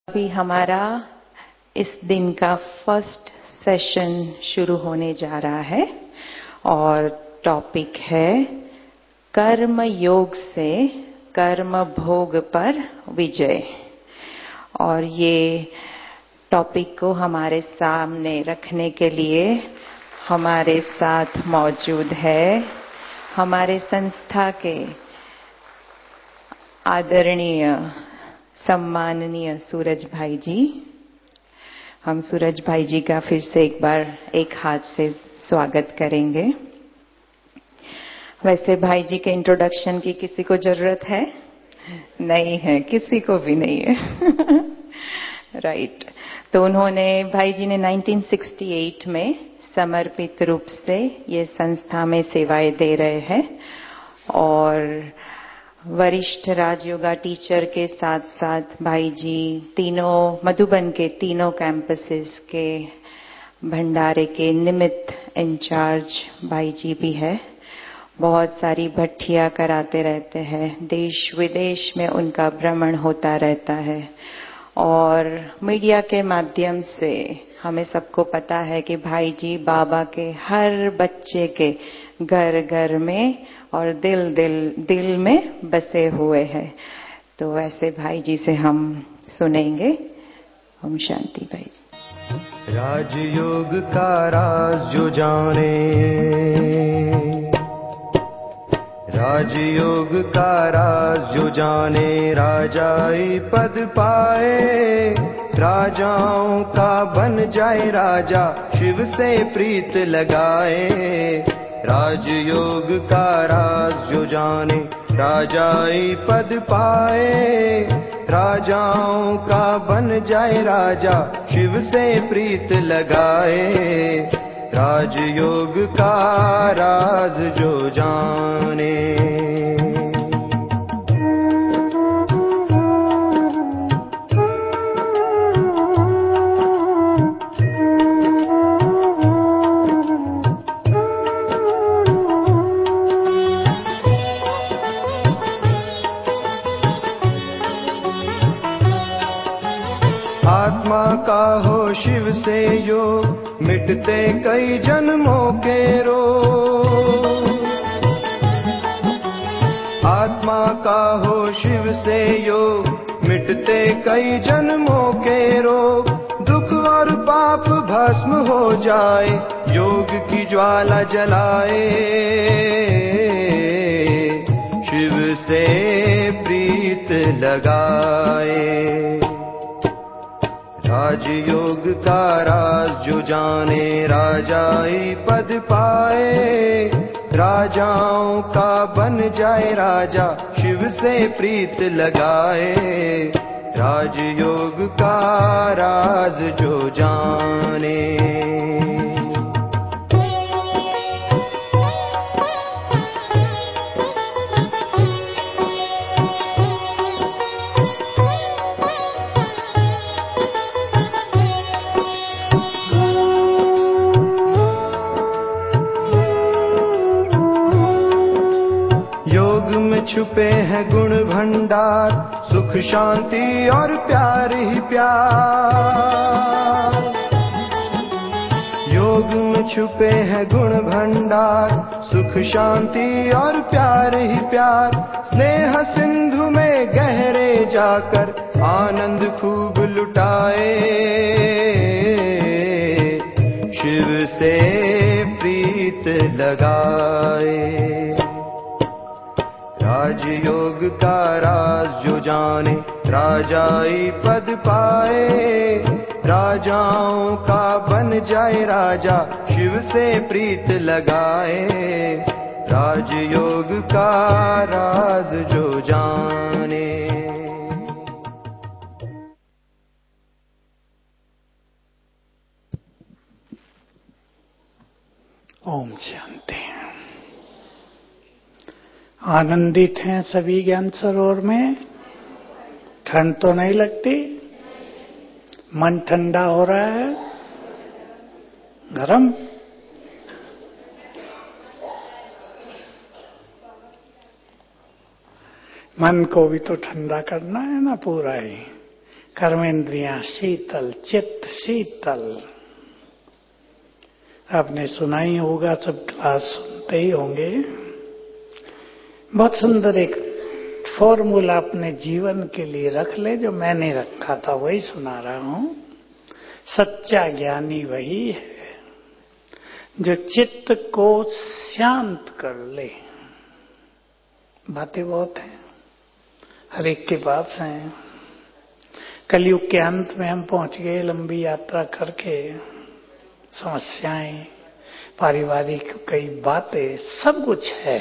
अभी हमारा इस दिन का फर्स्ट सेशन शुरू होने जा रहा है और टॉपिक है कर्म योग से कर्म भोग पर विजय। और ये टॉपिक को हमारे सामने रखने के लिए हमारे साथ मौजूद है हमारे संस्था के आदरणीय सम्माननीय सूरज भाई जी। हम सूरज भाई जी का फिर से एक बार एक हाथ से स्वागत करेंगे। वैसे भाई जी के इंट्रोडक्शन की किसी को जरूरत है? नहीं है, किसी को भी नहीं है। राइट। तो उन्होंने भाई जी ने 1968 में समर्पित रूप से ये संस्था में सेवाएं दे रहे हैं और वरिष्ठ राजयोगा टीचर के साथ साथ भाई जी तीनों मधुबन के तीनों कैंपसेस के भंडारे के निमित्त इंचार्ज भाई जी भी है। बहुत सारी भट्टियां कराते रहते हैं, देश विदेश में उनका भ्रमण होता रहता है और मीडिया के माध्यम से हमें सबको पता है कि भाई जी बाबा के हर बच्चे के घर घर में और दिल में बसे हुए हैं। तो ऐसे भाई जी से हम सुनेंगे। ओम शांति भाई जी। राजयोग का राज जो जाने, राजयोग का राज जो जाने, राजाई पद पाए, राजाओं का बन जाए राजा, शिव से प्रीत लगाए। राजयोग का राज जो जाने, राजाई पद पाए, राजाओं का बन जाए राजा, शिव से प्रीत लगाए। राजयोग का राज जो जाने। आत्मा का हो शिव से योग, मिटते कई जन्मों के रोग। आत्मा का हो शिव से योग, मिटते कई जन्मों के रोग। दुख और पाप भस्म हो जाए, योग की ज्वाला जलाए, शिव से प्रीत लगाए। राजयोग का राज जो जाने, राजाई पद पाए, राजाओं का बन जाए राजा, शिव से प्रीत लगाए। राजयोग का राज जो जाने। छुपे हैं गुण भंडार, सुख शांति और प्यार ही प्यार। योग में छुपे हैं गुण भंडार, सुख शांति और प्यार ही प्यार। स्नेह सिंधु में गहरे जाकर आनंद खूब लुटाए, शिव से प्रीत लगाए। राजयोग का राज जो जाने, राजाई पद पाए, राजाओं का बन जाए राजा, शिव से प्रीत लगाए। राजयोग का राज जो जाने। ओम शांति। आनंदित हैं सभी ज्ञान सरोवर में? ठंड तो नहीं लगती? मन ठंडा हो रहा है? गरम? मन को भी तो ठंडा करना है ना पूरा ही। कर्मेंद्रियां शीतल, चित्त शीतल। आपने सुना ही होगा, सब क्लास सुनते ही होंगे। बहुत सुंदर एक फॉर्मूला अपने जीवन के लिए रख ले, जो मैंने रखा था वही सुना रहा हूं। सच्चा ज्ञानी वही है जो चित्त को शांत कर ले। बातें बहुत हैं, हर एक के पास हैं। कलयुग के अंत में हम पहुंच गए, लंबी यात्रा करके। समस्याएं, पारिवारिक कई बातें, सब कुछ है,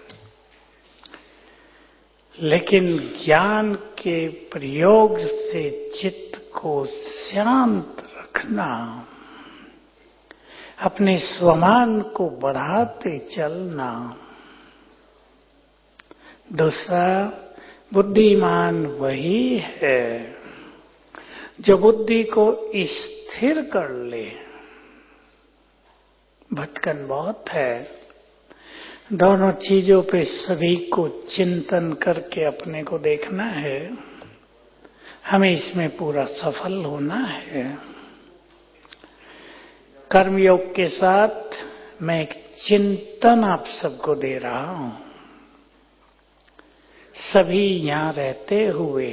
लेकिन ज्ञान के प्रयोग से चित्त को शांत रखना, अपने स्वमान को बढ़ाते चलना। दूसरा, बुद्धिमान वही है जो बुद्धि को स्थिर कर ले। भटकन बहुत है, दोनों चीजों पे सभी को चिंतन करके अपने को देखना है। हमें इसमें पूरा सफल होना है। कर्मयोग के साथ मैं एक चिंतन आप सबको दे रहा हूं। सभी यहां रहते हुए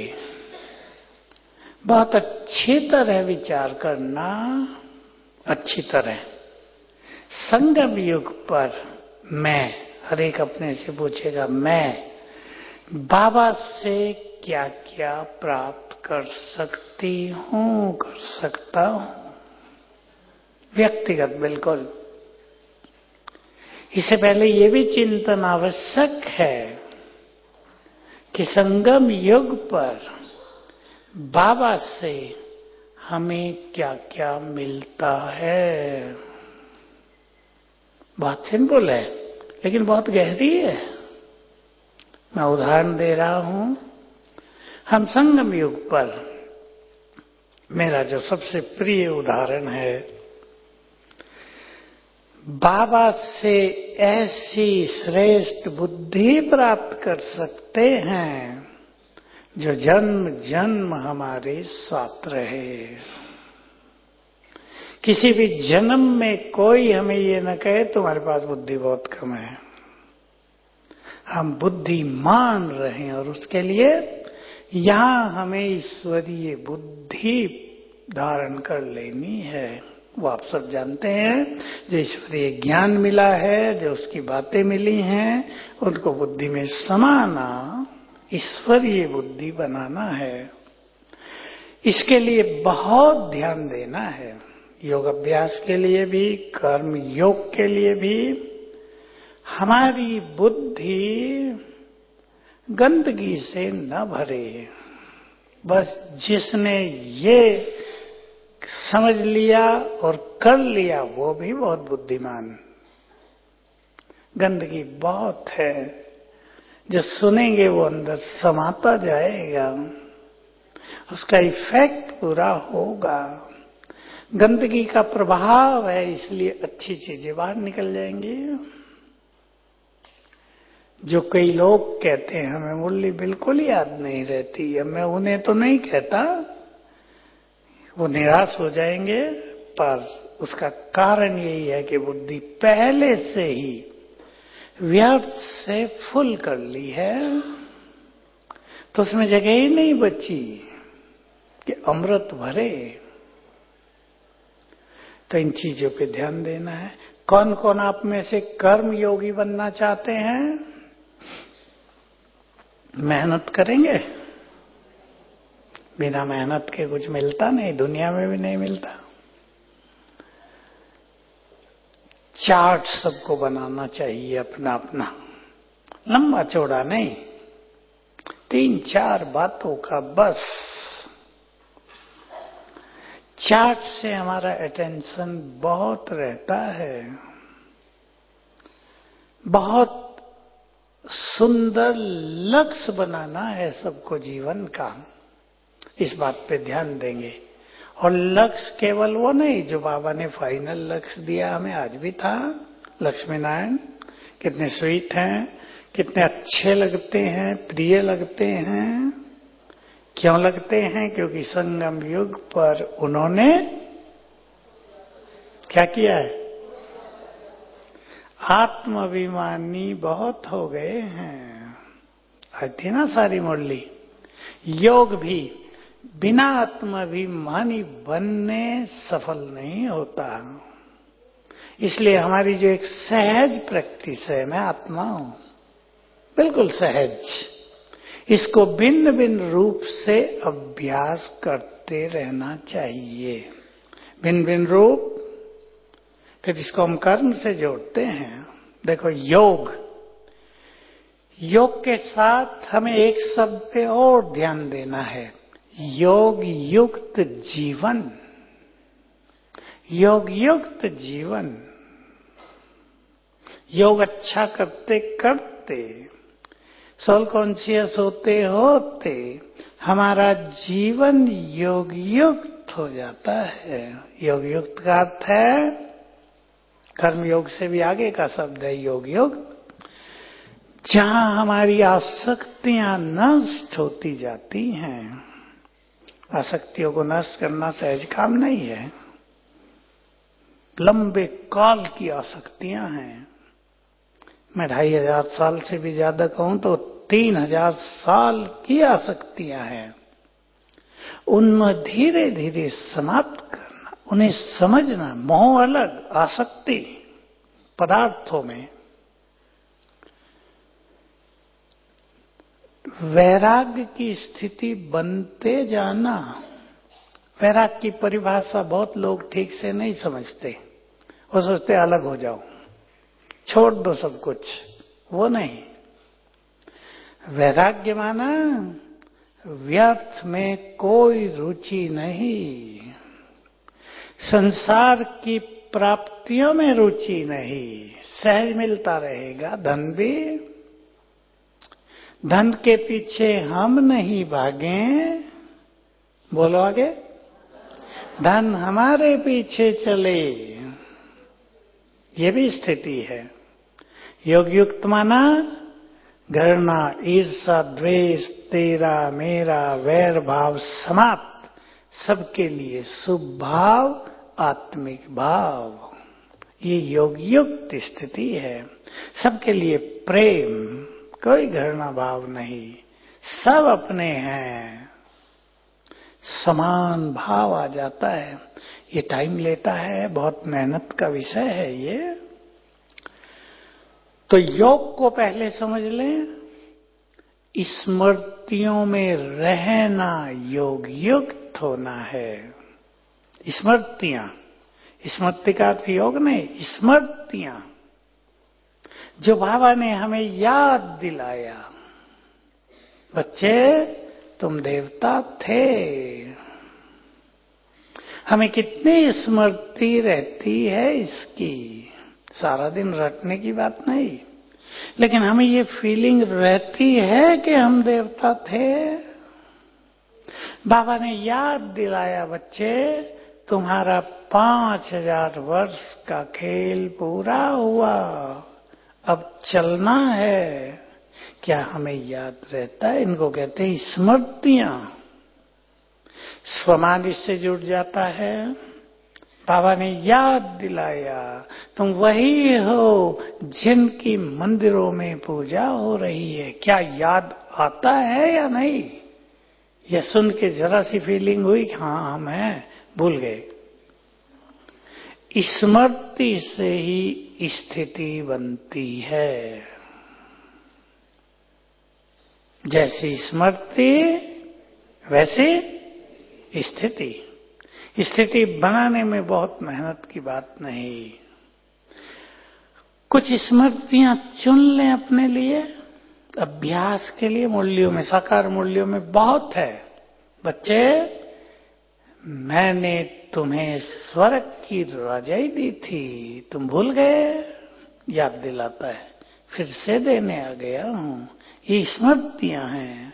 बहुत अच्छी तरह विचार करना, अच्छी तरह। संगम युग पर मैं, हर एक अपने से पूछेगा, मैं बाबा से क्या क्या प्राप्त कर सकती हूं, कर सकता हूं, व्यक्तिगत। बिल्कुल, इससे पहले ये भी चिंतन आवश्यक है कि संगम युग पर बाबा से हमें क्या क्या मिलता है। बात सिंपल है, लेकिन बहुत गहरी है। मैं उदाहरण दे रहा हूं। हम संगम युग पर, मेरा जो सबसे प्रिय उदाहरण है, बाबा से ऐसी श्रेष्ठ बुद्धि प्राप्त कर सकते हैं जो जन्म जन्म हमारे साथ रहे। किसी भी जन्म में कोई हमें ये न कहे तुम्हारे पास बुद्धि बहुत कम है। हम बुद्धि मान रहे हैं, और उसके लिए यहां हमें ईश्वरीय बुद्धि धारण कर लेनी है। वो आप सब जानते हैं, जो ईश्वरीय ज्ञान मिला है, जो उसकी बातें मिली हैं, उनको बुद्धि में समाना, ईश्वरीय बुद्धि बनाना है। इसके लिए बहुत ध्यान देना है। योग अभ्यास के लिए भी, कर्म योग के लिए भी। हमारी बुद्धि गंदगी से न भरे। बस जिसने ये समझ लिया और कर लिया वो भी बहुत बुद्धिमान। गंदगी बहुत है, जो सुनेंगे वो अंदर समाता जाएगा, उसका इफेक्ट पूरा होगा। गंदगी का प्रभाव है, इसलिए अच्छी चीजें बाहर निकल जाएंगी। जो कई लोग कहते हैं हमें मुरली बिल्कुल याद नहीं रहती है, मैं उन्हें तो नहीं कहता, वो निराश हो जाएंगे, पर उसका कारण यही है कि बुद्धि पहले से ही व्यर्थ से फुल कर ली है, तो उसमें जगह ही नहीं बची कि अमृत भरे। तो इन चीजों पे ध्यान देना है। कौन कौन आप में से कर्म योगी बनना चाहते हैं? मेहनत करेंगे। बिना मेहनत के कुछ मिलता नहीं, दुनिया में भी नहीं मिलता। चार्ट सबको बनाना चाहिए अपना अपना, लंबा चौड़ा नहीं, 3-4 बातों का बस। चार्ट से हमारा अटेंशन बहुत रहता है। बहुत सुंदर लक्ष्य बनाना है सबको जीवन का, इस बात पे ध्यान देंगे। और लक्ष्य केवल वो नहीं जो बाबा ने फाइनल लक्ष्य दिया हमें, आज भी था लक्ष्मी नारायण, कितने स्वीट हैं, कितने अच्छे लगते हैं, प्रिय लगते हैं। क्यों लगते हैं? क्योंकि संगम युग पर उन्होंने क्या किया है? आत्माभिमानी बहुत हो गए हैं। आज थी ना सारी मुरली। योग भी बिना आत्माभिमानी बनने सफल नहीं होता। इसलिए हमारी जो एक सहज प्रैक्टिस है, मैं आत्मा हूं, बिल्कुल सहज, इसको भिन्न भिन्न रूप से अभ्यास करते रहना चाहिए। भिन्न भिन्न रूप, फिर इसको हम कर्म से जोड़ते हैं। देखो योग, योग के साथ हमें एक शब्द पे और ध्यान देना है, योग युक्त जीवन। योग युक्त जीवन, योग अच्छा करते करते, सोल कॉन्शियस होते होते हमारा जीवन योग युक्त हो जाता है। योग युक्त का अर्थ है, कर्म योग से भी आगे का शब्द है योग युग, जहां हमारी आसक्तियां नष्ट होती जाती हैं। आसक्तियों को नष्ट करना सहज काम नहीं है, लंबे काल की आसक्तियां हैं। मैं 2500 साल से भी ज्यादा कहूं तो 3000 साल की आसक्तियां हैं। उनमें धीरे धीरे समाप्त करना, उन्हें समझना। मोह अलग, आसक्ति पदार्थों में। वैराग्य की स्थिति बनते जाना। वैराग्य की परिभाषा बहुत लोग ठीक से नहीं समझते। वो सोचते अलग हो जाओ, छोड़ दो सब कुछ। वो नहीं। वैराग्य माना व्यर्थ में कोई रुचि नहीं, संसार की प्राप्तियों में रुचि नहीं। सहज मिलता रहेगा धन भी, धन के पीछे हम नहीं भागें। बोलो आगे, धन हमारे पीछे चले, ये भी स्थिति है। योग युक्त माना घृणा, ईर्षा, द्वेष, तेरा मेरा, वैर भाव समाप्त, सबके लिए शुभ भाव, आत्मिक भाव। ये योग युक्त स्थिति है। सबके लिए प्रेम, कोई घृणा भाव नहीं, सब अपने हैं, समान भाव आ जाता है। ये टाइम लेता है, बहुत मेहनत का विषय है ये। तो योग को पहले समझ लें, स्मृतियों में रहना योग युक्त होना है। स्मृतियां, स्मृति का अर्थ योग नहीं, स्मृतियां जो बाबा ने हमें याद दिलाया। बच्चे तुम देवता थे। हमें कितनी स्मृति रहती है इसकी, सारा दिन रटने की बात नहीं, लेकिन हमें ये फीलिंग रहती है कि हम देवता थे। बाबा ने याद दिलाया, बच्चे तुम्हारा 5000 वर्ष का खेल पूरा हुआ, अब चलना है। क्या हमें याद रहता है? इनको कहते हैं स्मृतियां। स्वमान इससे जुड़ जाता है। बाबा ने याद दिलाया, तुम वही हो जिनकी मंदिरों में पूजा हो रही है। क्या याद आता है या नहीं? यह सुन के जरा सी फीलिंग हुई कि हाँ हम हैं, भूल गए। स्मृति से ही स्थिति बनती है। जैसी स्मृति वैसी स्थिति। स्थिति बनाने में बहुत मेहनत की बात नहीं। कुछ स्मृतियां चुन लें अपने लिए, अभ्यास के लिए। मुरलियों में, साकार मुरलियों में बहुत है। बच्चे मैंने तुम्हें स्वर्ग की रजाई दी थी, तुम भूल गए? याद दिलाता है, फिर से देने आ गया हूं। ये स्मृतियां हैं।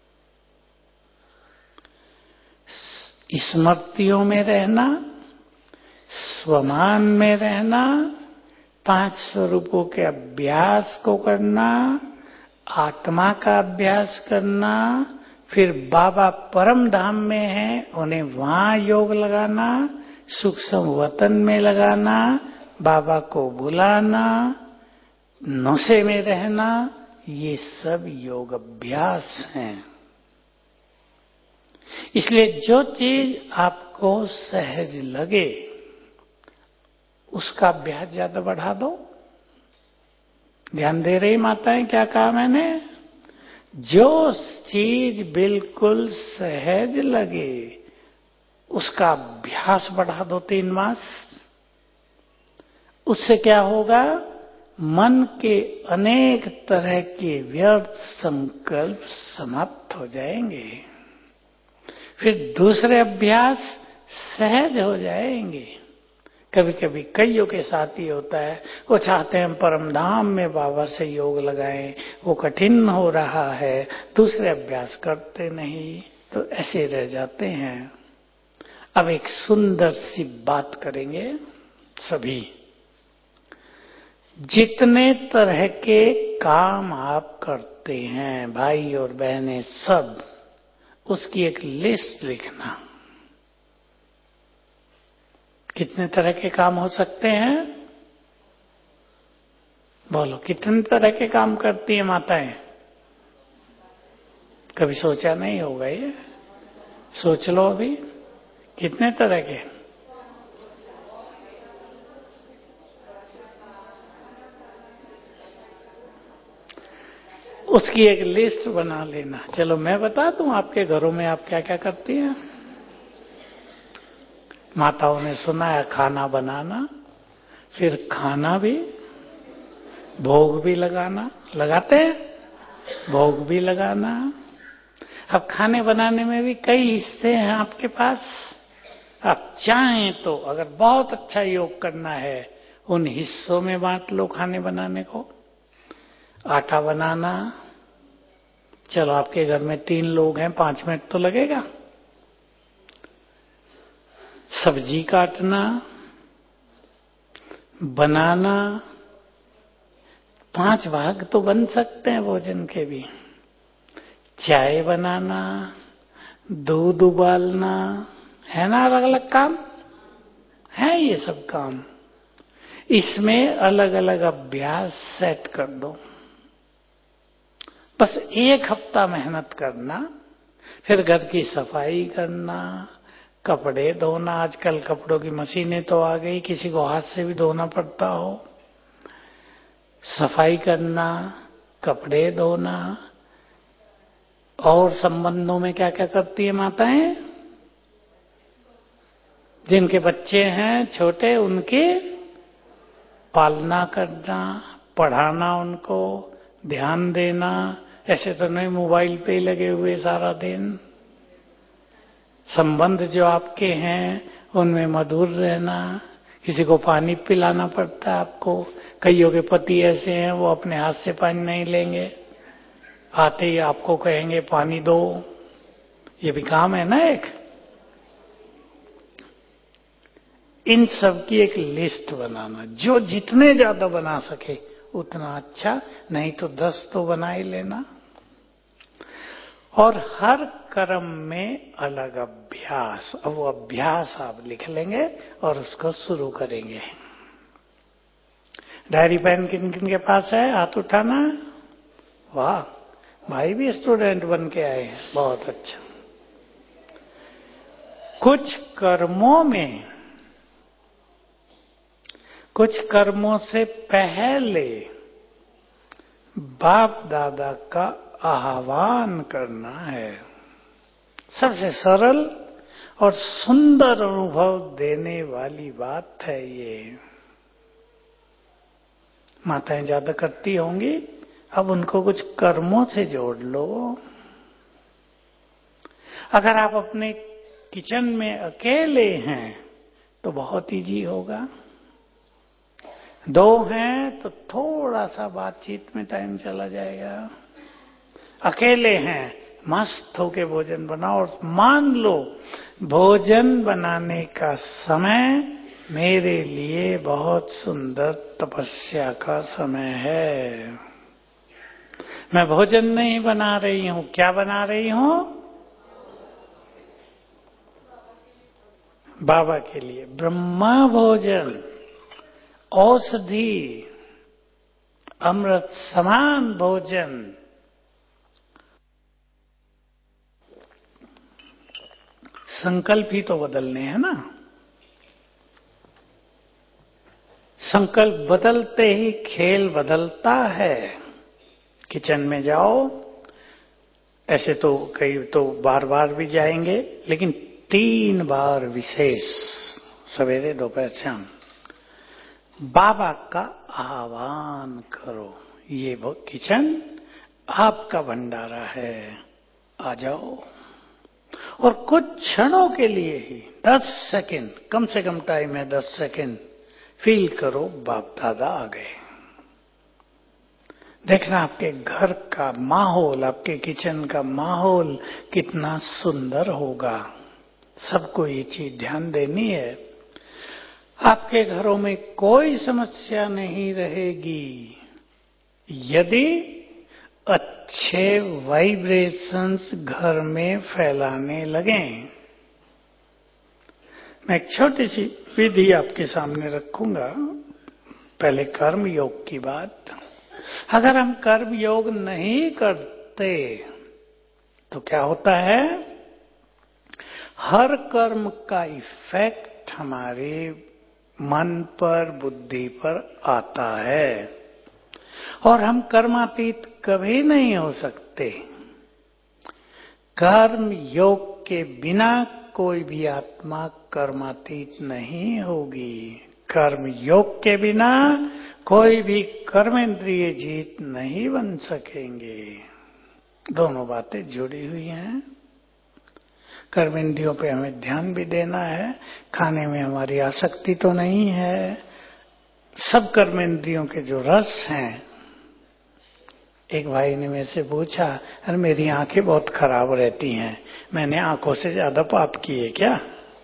स्मृतियों में रहना, स्वमान में रहना, 5 स्वरूपों के अभ्यास को करना, आत्मा का अभ्यास करना, फिर बाबा परम धाम में हैं, उन्हें वहां योग लगाना, सूक्ष्म वतन में लगाना, बाबा को बुलाना, नशे में रहना, ये सब योग अभ्यास हैं। इसलिए जो चीज आपको सहज लगे उसका अभ्यास ज्यादा बढ़ा दो। ध्यान दे रही माताएं, क्या कहा मैंने? जो चीज बिल्कुल सहज लगे उसका अभ्यास बढ़ा दो 3 मास। उससे क्या होगा? मन के अनेक तरह के व्यर्थ संकल्प समाप्त हो जाएंगे। फिर दूसरे अभ्यास सहज हो जाएंगे। कभी कभी कईयों के साथ ही होता है, वो चाहते हैं परम धाम में बाबा से योग लगाएं, वो कठिन हो रहा है, दूसरे अभ्यास करते नहीं, तो ऐसे रह जाते हैं। अब एक सुंदर सी बात करेंगे सभी। जितने तरह के काम आप करते हैं भाई और बहनें सब, उसकी एक लिस्ट लिखना। कितने तरह के काम हो सकते हैं? बोलो, कितने तरह के काम करती है माताएं? कभी सोचा नहीं होगा ये? सोच लो अभी, कितने तरह के? उसकी एक लिस्ट बना लेना। चलो मैं बता दूं आपके घरों में आप क्या क्या करती हैं। माताओं ने सुना है खाना बनाना, फिर खाना भी, भोग भी लगाना। लगाते हैं? भोग भी लगाना। अब खाने बनाने में भी कई हिस्से हैं आपके पास। आप चाहें तो अगर बहुत अच्छा योग करना है, उन हिस्सों में बांट लो खाने बनाने को। आटा बनाना, चलो आपके घर में 3 लोग हैं, 5 मिनट तो लगेगा। सब्जी काटना, बनाना, 5 भाग तो बन सकते हैं भोजन के भी। चाय बनाना, दूध उबालना, है ना अलग अलग काम? है ये सब काम। इसमें अलग अलग अभ्यास सेट कर दो। बस 1 हफ्ता मेहनत करना, फिर घर की सफाई करना, कपड़े धोना। आजकल कपड़ों की मशीनें तो आ गई, किसी को हाथ से भी धोना पड़ता हो। सफाई करना, कपड़े धोना। और संबंधों में क्या क्या करती है माताएं? जिनके बच्चे हैं छोटे, उनकी पालना करना, पढ़ाना, उनको ध्यान देना। ऐसे तो नहीं मोबाइल पे ही लगे हुए सारा दिन। संबंध जो आपके हैं उनमें मधुर रहना। किसी को पानी पिलाना पड़ता है आपको। कईयों के पति ऐसे हैं, वो अपने हाथ से पानी नहीं लेंगे, आते ही आपको कहेंगे पानी दो। ये भी काम है ना एक। इन सब की एक लिस्ट बनाना, जो जितने ज्यादा बना सके उतना अच्छा, नहीं तो 10 तो बना ही लेना। और हर कर्म में अलग अभ्यास। अब वो अभ्यास आप लिख लेंगे और उसको शुरू करेंगे। डायरी पेन किन किन के पास है? हाथ उठाना। वाह, भाई भी स्टूडेंट बन के आए हैं, बहुत अच्छा। कुछ कर्मों से पहले बाप दादा का आह्वान करना है। सबसे सरल और सुंदर अनुभव देने वाली बात है ये। माताएं ज्यादा करती होंगी, अब उनको कुछ कर्मों से जोड़ लो। अगर आप अपने किचन में अकेले हैं तो बहुत इजी होगा। 2 हैं तो थोड़ा सा बातचीत में टाइम चला जाएगा। अकेले हैं, मस्त होके भोजन बनाओ और मान लो भोजन बनाने का समय मेरे लिए बहुत सुंदर तपस्या का समय है। मैं भोजन नहीं बना रही हूं, क्या बना रही हूं? बाबा के लिए ब्रह्मा भोजन, औषधि, अमृत समान भोजन। संकल्प ही तो बदलने हैं ना। संकल्प बदलते ही खेल बदलता है। किचन में जाओ, ऐसे तो कई तो बार बार भी जाएंगे, लेकिन 3 बार विशेष, सवेरे दोपहर शाम, बाबा का आह्वान करो। ये वो किचन आपका भंडारा है, आ जाओ। और कुछ क्षणों के लिए ही 10 सेकंड, कम से कम टाइम है 10 सेकंड, फील करो बाप दादा आ गए। देखना आपके घर का माहौल, आपके किचन का माहौल कितना सुंदर होगा। सबको ये चीज ध्यान देनी है। आपके घरों में कोई समस्या नहीं रहेगी यदि अच्छे वाइब्रेशंस घर में फैलाने लगें। मैं एक छोटी सी विधि आपके सामने रखूंगा। पहले कर्म योग की बात। अगर हम कर्म योग नहीं करते तो क्या होता है? हर कर्म का इफेक्ट हमारे मन पर, बुद्धि पर आता है और हम कर्मातीत कभी नहीं हो सकते। कर्म योग के बिना कोई भी आत्मा कर्मातीत नहीं होगी। कर्म योग के बिना कोई भी कर्मेंद्रिय जीत नहीं बन सकेंगे। दोनों बातें जुड़ी हुई हैं। कर्मेंद्रियों पे हमें ध्यान भी देना है। खाने में हमारी आसक्ति तो नहीं है। सब कर्मेंद्रियों के जो रस हैं, एक भाई ने मेरे से पूछा, अरे मेरी आंखें बहुत खराब रहती हैं, मैंने आंखों से ज्यादा पाप किए क्या?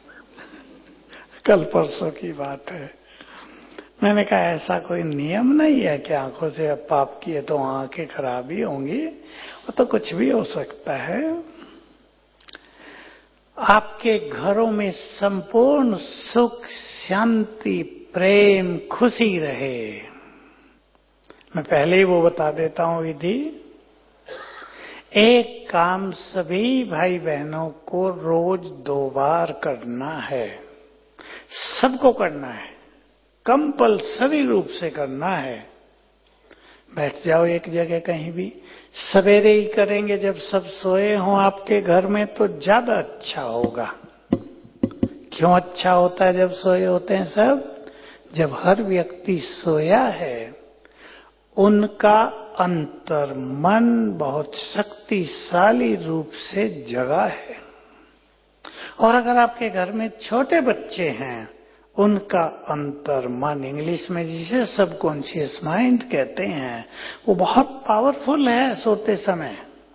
कल परसों की बात है। मैंने कहा ऐसा कोई नियम नहीं है कि आंखों से अब पाप किए तो आंखें खराब ही होंगी, वो तो कुछ भी हो सकता है। आपके घरों में संपूर्ण सुख, शांति, प्रेम, खुशी रहे। मैं पहले ही वो बता देता हूं विधि। एक काम सभी भाई बहनों को रोज 2 बार करना है। सबको करना है, कंपल्सरी रूप से करना है। बैठ जाओ एक जगह कहीं भी, सवेरे ही करेंगे जब सब सोए हों आपके घर में तो ज्यादा अच्छा होगा। क्यों अच्छा होता है जब सोए होते हैं सब? जब हर व्यक्ति सोया है, उनका अंतर मन बहुत शक्तिशाली रूप से जगा है। और अगर आपके घर में छोटे बच्चे हैं, उनका अंतर मन, इंग्लिश में जिसे सबकॉन्शियस माइंड कहते हैं, वो बहुत पावरफुल है सोते समय।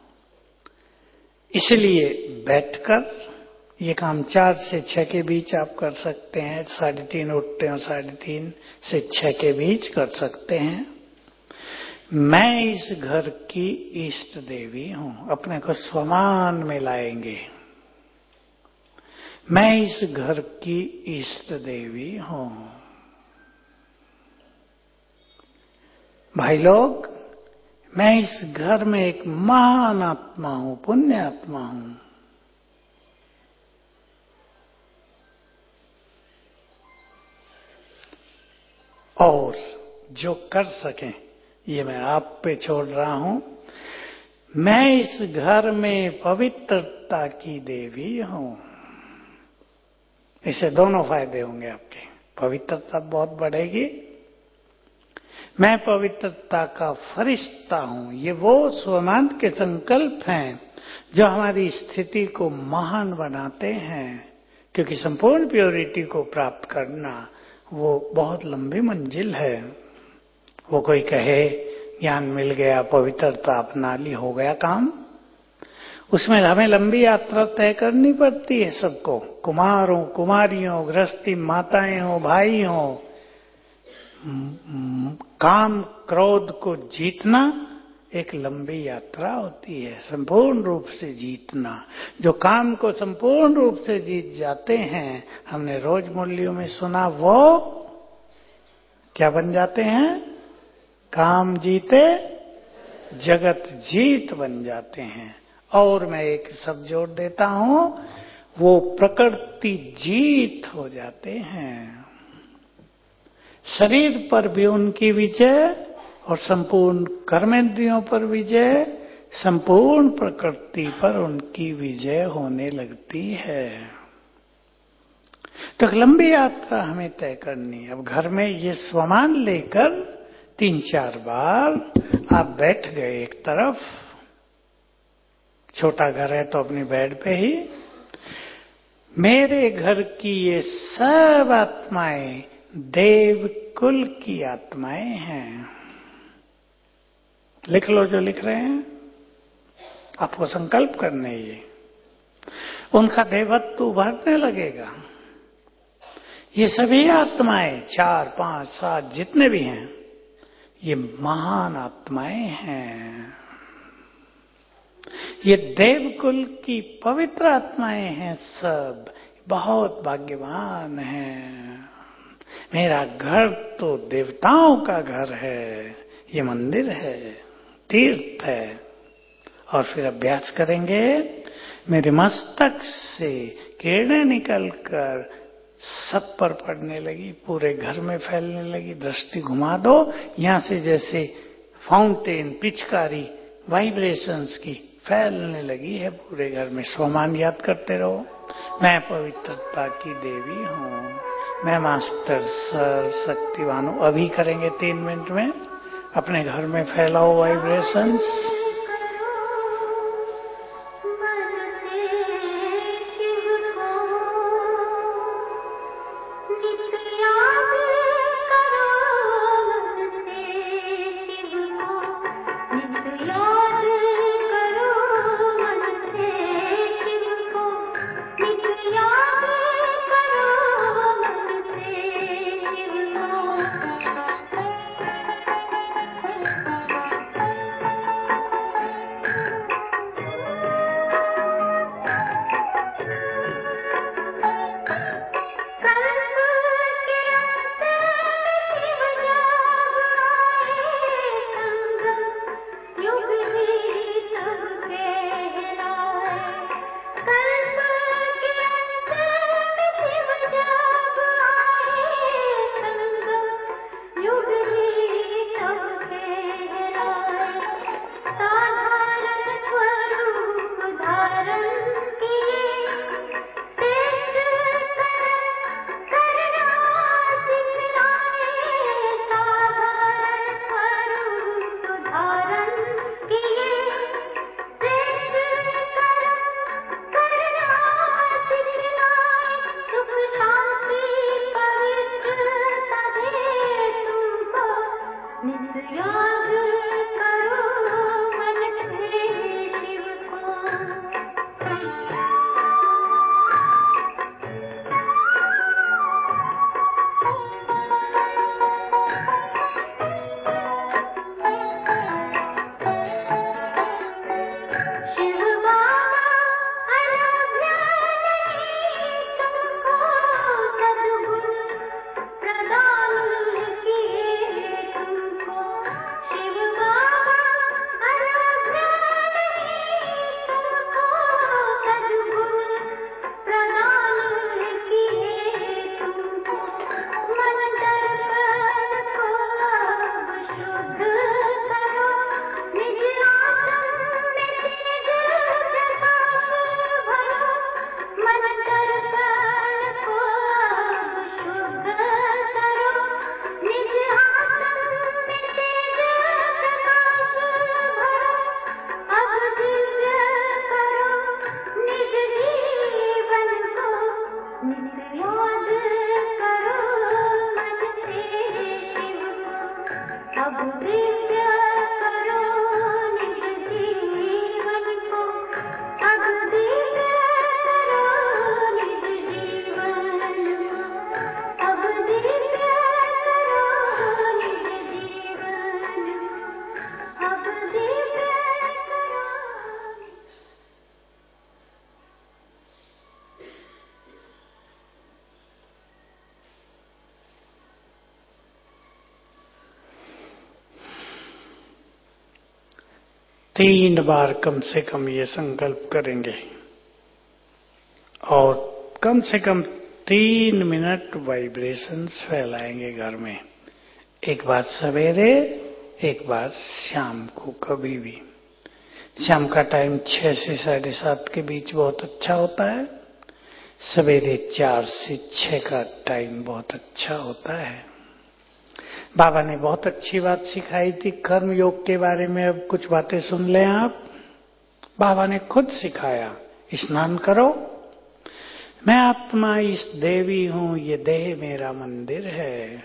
इसलिए बैठकर ये काम 4 से 6 के बीच आप कर सकते हैं। 3:30 उठते हैं, 3:30 से 6 के बीच कर सकते हैं। मैं इस घर की इष्ट देवी हूं, अपने को स्वमान में लाएंगे। मैं इस घर की इष्ट देवी हूं। भाई लोग, मैं इस घर में एक महान आत्मा हूं, पुण्य आत्मा हूं। और जो कर सकें ये मैं आप पे छोड़ रहा हूं। मैं इस घर में पवित्रता की देवी हूं। इससे दोनों फायदे होंगे आपके। पवित्रता बहुत बढ़ेगी। मैं पवित्रता का फरिश्ता हूं। ये वो स्वमान के संकल्प हैं जो हमारी स्थिति को महान बनाते हैं, क्योंकि संपूर्ण प्योरिटी को प्राप्त करना वो बहुत लंबी मंजिल है। वो कोई कहे ज्ञान मिल गया, पवित्रता अपना ली, हो गया काम। उसमें हमें लंबी यात्रा तय करनी पड़ती है सबको। कुमार हो, कुमारियों, गृहस्थी माताएं हो, भाई हो। काम क्रोध को जीतना एक लंबी यात्रा होती है संपूर्ण रूप से जीतना। जो काम को संपूर्ण रूप से जीत जाते हैं, हमने रोज मुरलियों में सुना, वो क्या बन जाते हैं? काम जीते जगत जीत बन जाते हैं। और मैं एक शब्द जोड़ देता हूं, वो प्रकृति जीत हो जाते हैं। शरीर पर भी उनकी विजय और संपूर्ण कर्मेंद्रियों पर विजय, संपूर्ण प्रकृति पर उनकी विजय होने लगती है। तो एक लंबी यात्रा हमें तय करनी है। अब घर में ये स्वमान लेकर 3-4 बार आप बैठ गए एक तरफ, छोटा घर है तो अपनी बेड पे ही, मेरे घर की ये सब आत्माएं देव कुल की आत्माएं हैं। लिख लो जो लिख रहे हैं, आपको संकल्प करने ये, उनका देवत्व उभरने लगेगा। ये सभी आत्माएं 4, 5, 7 जितने भी हैं, ये महान आत्माएं हैं। ये देवकुल की पवित्र आत्माएं हैं, सब बहुत भाग्यवान हैं। मेरा घर तो देवताओं का घर है, ये मंदिर है, तीर्थ है। और फिर अभ्यास करेंगे, मेरे मस्तक से किरणें निकलकर सब पर पड़ने लगी, पूरे घर में फैलने लगी। दृष्टि घुमा दो, यहां से जैसे फाउंटेन, पिचकारी, वाइब्रेशंस की फैलने लगी है पूरे घर में। स्वमान याद करते रहो, मैं पवित्रता की देवी हूं, मैं मास्टर सर शक्तिवान हूं। अभी करेंगे 3 मिनट में, अपने घर में फैलाओ वाइब्रेशंस। अब 3 बार कम से कम ये संकल्प करेंगे और कम से कम 3 मिनट वाइब्रेशंस फैलाएंगे घर में। एक बार सवेरे, एक बार शाम को। कभी भी शाम का टाइम 6 से 7:30 के बीच बहुत अच्छा होता है। सवेरे 4 से 6 का टाइम बहुत अच्छा होता है। बाबा ने बहुत अच्छी बात सिखाई थी कर्म योग के बारे में। अब कुछ बातें सुन लें आप। बाबा ने खुद सिखाया, स्नान करो, मैं आत्मा इस देवी हूं, ये देह मेरा मंदिर है।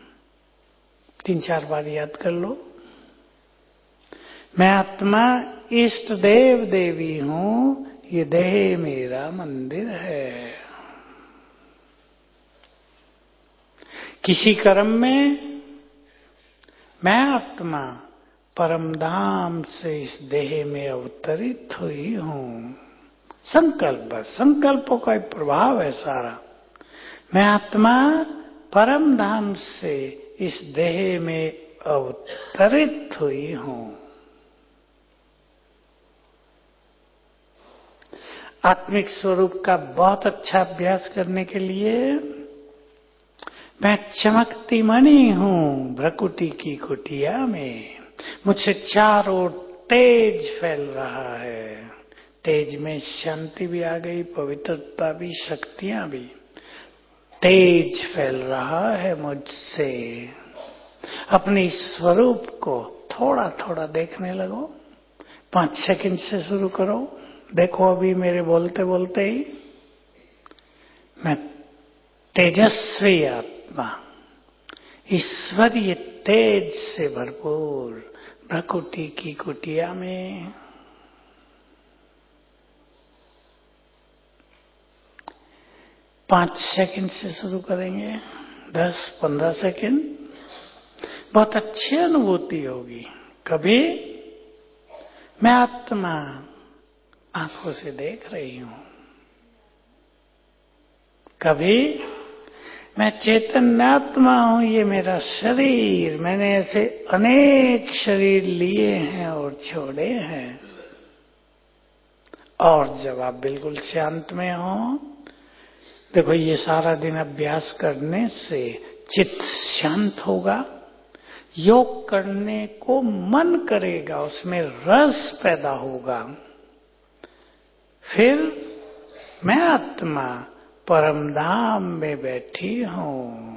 3-4 बार याद कर लो। मैं आत्मा इष्ट देव देवी हूं, ये देह मेरा मंदिर है। किसी कर्म में मैं आत्मा परम धाम से इस देह में अवतरित हुई हूं। संकल्प, बस संकल्पों का एक प्रभाव है सारा। मैं आत्मा परम धाम से इस देह में अवतरित हुई हूं। आत्मिक स्वरूप का बहुत अच्छा अभ्यास करने के लिए मैं चमकती मणि हूं भ्रकुटी की कुटिया में। मुझसे चारों तेज फैल रहा है। तेज में शांति भी आ गई, पवित्रता भी, शक्तियां भी। तेज फैल रहा है मुझसे। अपने स्वरूप को थोड़ा थोड़ा देखने लगो। 5 सेकंड से शुरू करो। देखो अभी मेरे बोलते बोलते ही मैं तेजस्वी आत्मा, ईश्वरीय तेज से भरपूर भ्रकुटी की कुटिया में। 5 सेकंड से शुरू करेंगे, 10-15 सेकंड। बहुत अच्छी अनुभूति होगी। कभी मैं आत्मा आंखों से देख रही हूं, कभी मैं चैतन्य आत्मा हूं, ये मेरा शरीर, मैंने ऐसे अनेक शरीर लिए हैं और छोड़े हैं। और जब आप बिल्कुल शांत में हो, देखो ये सारा दिन अभ्यास करने से चित्त शांत होगा, योग करने को मन करेगा, उसमें रस पैदा होगा। फिर मैं आत्मा परम धाम में बैठी हूं।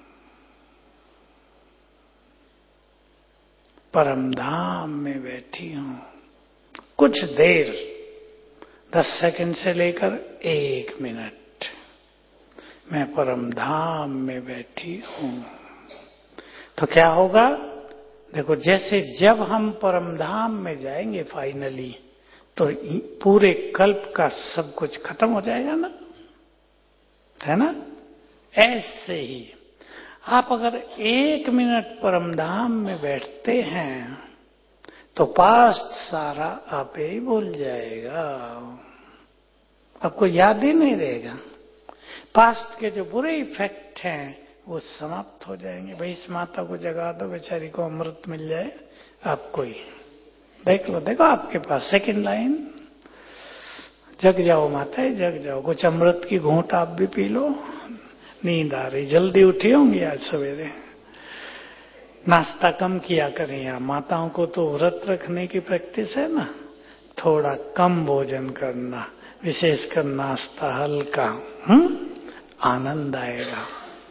परम धाम में बैठी हूं। कुछ देर, 10 सेकंड से लेकर 1 मिनट, मैं परम धाम में बैठी हूं। तो क्या होगा? देखो, जैसे जब हम परम धाम में जाएंगे फाइनली, तो पूरे कल्प का सब कुछ खत्म हो जाएगा ना, है ना? ऐसे ही आप अगर 1 मिनट परम धाम में बैठते हैं तो पास्ट सारा आप ही भूल जाएगा, आपको याद ही नहीं रहेगा। पास्ट के जो बुरे इफेक्ट हैं वो समाप्त हो जाएंगे। भाई इस माता को जगा दो, बेचारी को अमृत मिल जाए आपको ही। देख लो, देखो आपके पास सेकंड लाइन, जग जाओ माता, जग जाओ। कुछ अमृत की घूंट आप भी पी लो। नींद आ रही, जल्दी उठी होंगी आज सवेरे। नाश्ता कम किया करें। यहाँ माताओं को तो व्रत रखने की प्रैक्टिस है ना, थोड़ा कम भोजन करना, विशेषकर नाश्ता हल्का, आनंद आएगा।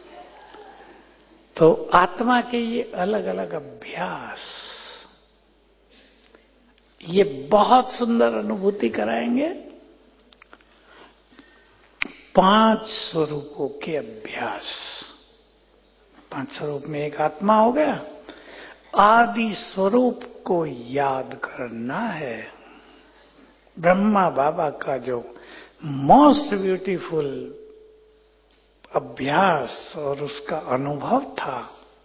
तो आत्मा के ये अलग अलग अभ्यास, ये बहुत सुंदर अनुभूति कराएंगे। 5 स्वरूपों के अभ्यास। 5 स्वरूप में एक आत्मा हो गया। आदि स्वरूप को याद करना है। ब्रह्मा बाबा का जो मोस्ट ब्यूटीफुल अभ्यास और उसका अनुभव था,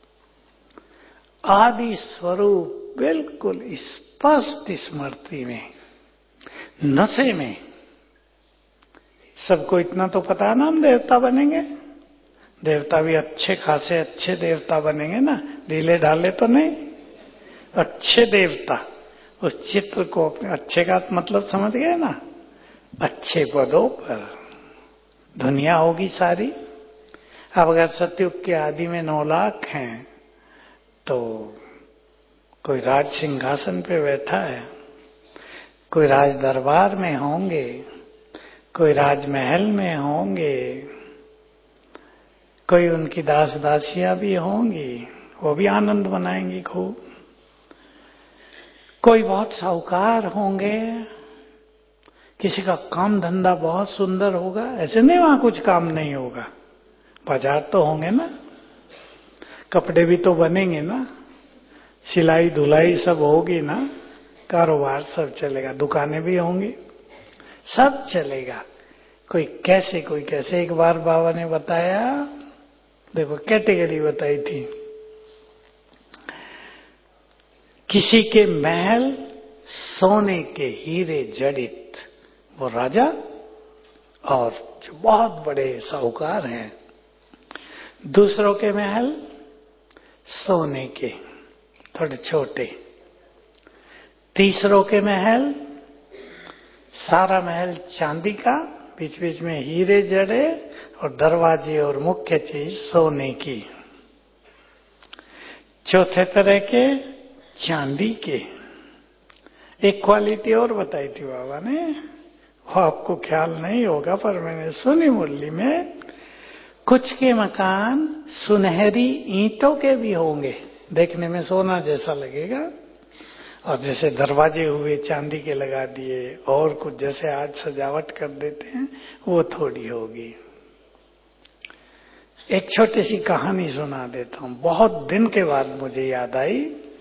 आदि स्वरूप बिल्कुल स्पष्ट स्मृति में, नशे में। सबको इतना तो पता है ना, हम देवता बनेंगे। देवता भी अच्छे खासे अच्छे देवता बनेंगे ना, ढीले ढाले तो नहीं, अच्छे देवता। उस चित्र को अपने अच्छे का मतलब समझ गए ना, अच्छे पदों पर दुनिया होगी सारी। अब अगर सतयुग के आदि में 9 लाख हैं तो कोई राज सिंहासन पे बैठा है, कोई राज दरबार में होंगे, कोई राजमहल में होंगे, कोई उनकी दास दासियां भी होंगी, वो भी आनंद मनाएंगी खूब। कोई बहुत साहूकार होंगे, किसी का काम धंधा बहुत सुंदर होगा। ऐसे नहीं वहां कुछ काम नहीं होगा, बाजार तो होंगे ना, कपड़े भी तो बनेंगे ना, सिलाई धुलाई सब होगी ना, कारोबार सब चलेगा, दुकानें भी होंगी, सब चलेगा। कोई कैसे। एक बार बाबा ने बताया, देखो कैटेगरी बताई थी, किसी के महल सोने के हीरे जड़ित, वो राजा और जो बहुत बड़े साहूकार हैं। दूसरों के महल सोने के थोड़े छोटे। तीसरों के महल सारा महल चांदी का, बीच बीच में हीरे जड़े और दरवाजे और मुख्य चीज सोने की। चौथे तरह के चांदी के। एक क्वालिटी और बताई थी बाबा ने, वो आपको ख्याल नहीं होगा पर मैंने सुनी मुरली में, कुछ के मकान सुनहरी ईंटों के भी होंगे, देखने में सोना जैसा लगेगा, और जैसे दरवाजे हुए चांदी के लगा दिए और कुछ जैसे आज सजावट कर देते हैं वो थोड़ी होगी। एक छोटी सी कहानी सुना देता हूं, बहुत दिन के बाद मुझे याद आई।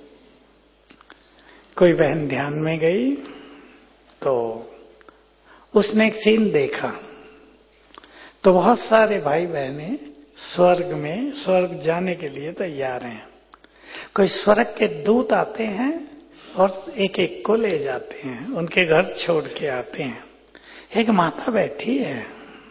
कोई बहन ध्यान में गई तो उसने एक सीन देखा, तो बहुत सारे भाई बहने स्वर्ग जाने के लिए तैयार हैं। कोई स्वर्ग के दूत आते हैं और एक एक को ले जाते हैं, उनके घर छोड़ के आते हैं। एक माता बैठी है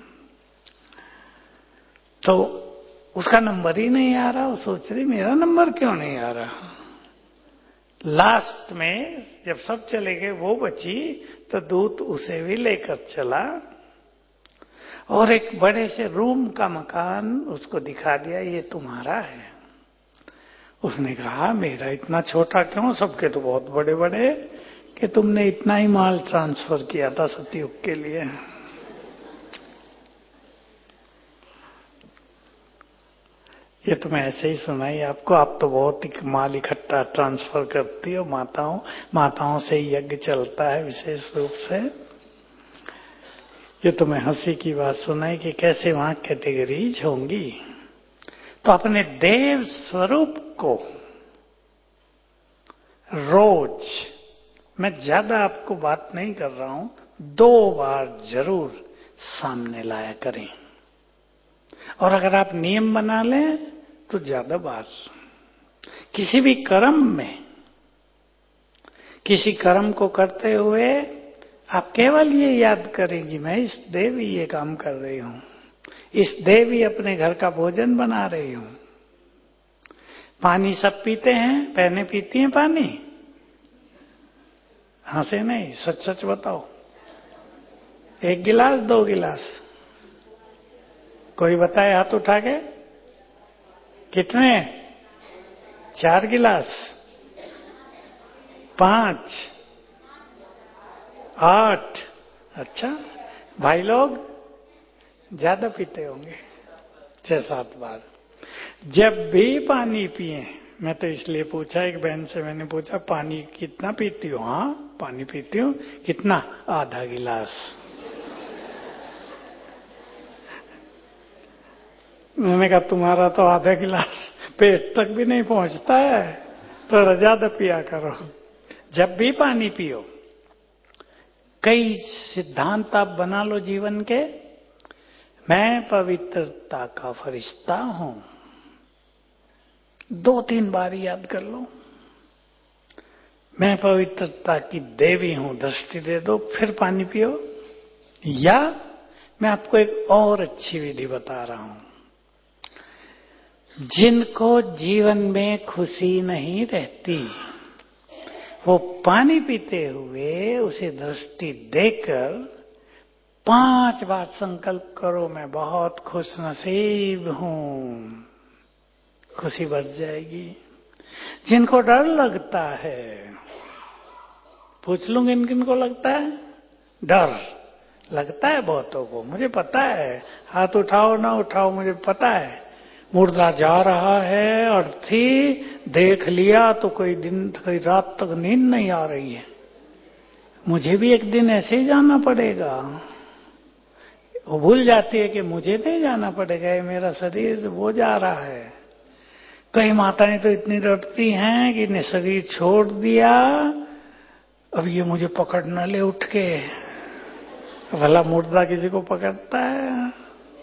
तो उसका नंबर ही नहीं आ रहा, वो सोच रही मेरा नंबर क्यों नहीं आ रहा। लास्ट में जब सब चले गए वो बची, तो दूत उसे भी लेकर चला और एक बड़े से रूम का मकान उसको दिखा दिया, ये तुम्हारा है। उसने कहा मेरा इतना छोटा क्यों, सबके तो बहुत बड़े बड़े, कि तुमने इतना ही माल ट्रांसफर किया था सतयुग के लिए। ये तो मैं ऐसे ही सुनाई आपको, आप तो बहुत ही माल इकट्ठा ट्रांसफर करती हो, माताओं से यज्ञ चलता है विशेष रूप से। ये तो मैं हंसी की बात सुनाई कि कैसे वहां कैटेगरीज होंगी। तो अपने देव स्वरूप को रोज, मैं ज्यादा आपको बात नहीं कर रहा हूं, 2 बार जरूर सामने लाया करें, और अगर आप नियम बना लें तो ज्यादा बार। किसी भी कर्म में, किसी कर्म को करते हुए आप केवल ये याद करेंगी मैं इस देवी ये काम कर रही हूं, इस देवी अपने घर का भोजन बना रही हूं। पानी सब पीते हैं, बहनें पीती हैं पानी? हंसे नहीं, सच सच बताओ। 1 गिलास 2 गिलास? कोई बताए हाथ उठा के? कितने? 4 गिलास? 5? 8? अच्छा, भाई लोग ज्यादा पीते होंगे, 6-7 बार। जब भी पानी पिए, मैं तो इसलिए पूछा, एक बहन से मैंने पूछा पानी कितना पीती हो? हाँ पानी पीती हूँ। कितना? आधा गिलास। मैंने कहा तुम्हारा तो आधा गिलास पेट तक भी नहीं पहुंचता है, थोड़ा ज्यादा पिया करो। जब भी पानी पियो, कई सिद्धांत आप बना लो जीवन के। मैं पवित्रता का फरिश्ता हूं, 2-3 बार याद कर लो। मैं पवित्रता की देवी हूं, दृष्टि दे दो, फिर पानी पियो। या मैं आपको एक और अच्छी विधि बता रहा हूं। जिनको जीवन में खुशी नहीं रहती, वो पानी पीते हुए उसे दृष्टि देकर 5 बार संकल्प करो, मैं बहुत खुश नसीब हूं। खुशी बढ़ जाएगी। जिनको डर लगता है, पूछ लूंगी इन किन को लगता है डर? लगता है बहुतों को, मुझे पता है। हाथ उठाओ ना उठाओ, मुझे पता है। मुर्दा जा रहा है, अर्थी देख लिया तो कोई रात तक नींद नहीं आ रही है। मुझे भी एक दिन ऐसे ही जाना पड़ेगा। वो भूल जाती है कि मुझे नहीं जाना पड़ेगा, ये मेरा शरीर वो जा रहा है। कई माताएं तो इतनी डरती हैं कि ने शरीर छोड़ दिया, अब ये मुझे पकड़ न ले उठ के। भला मुर्दा किसी को पकड़ता है?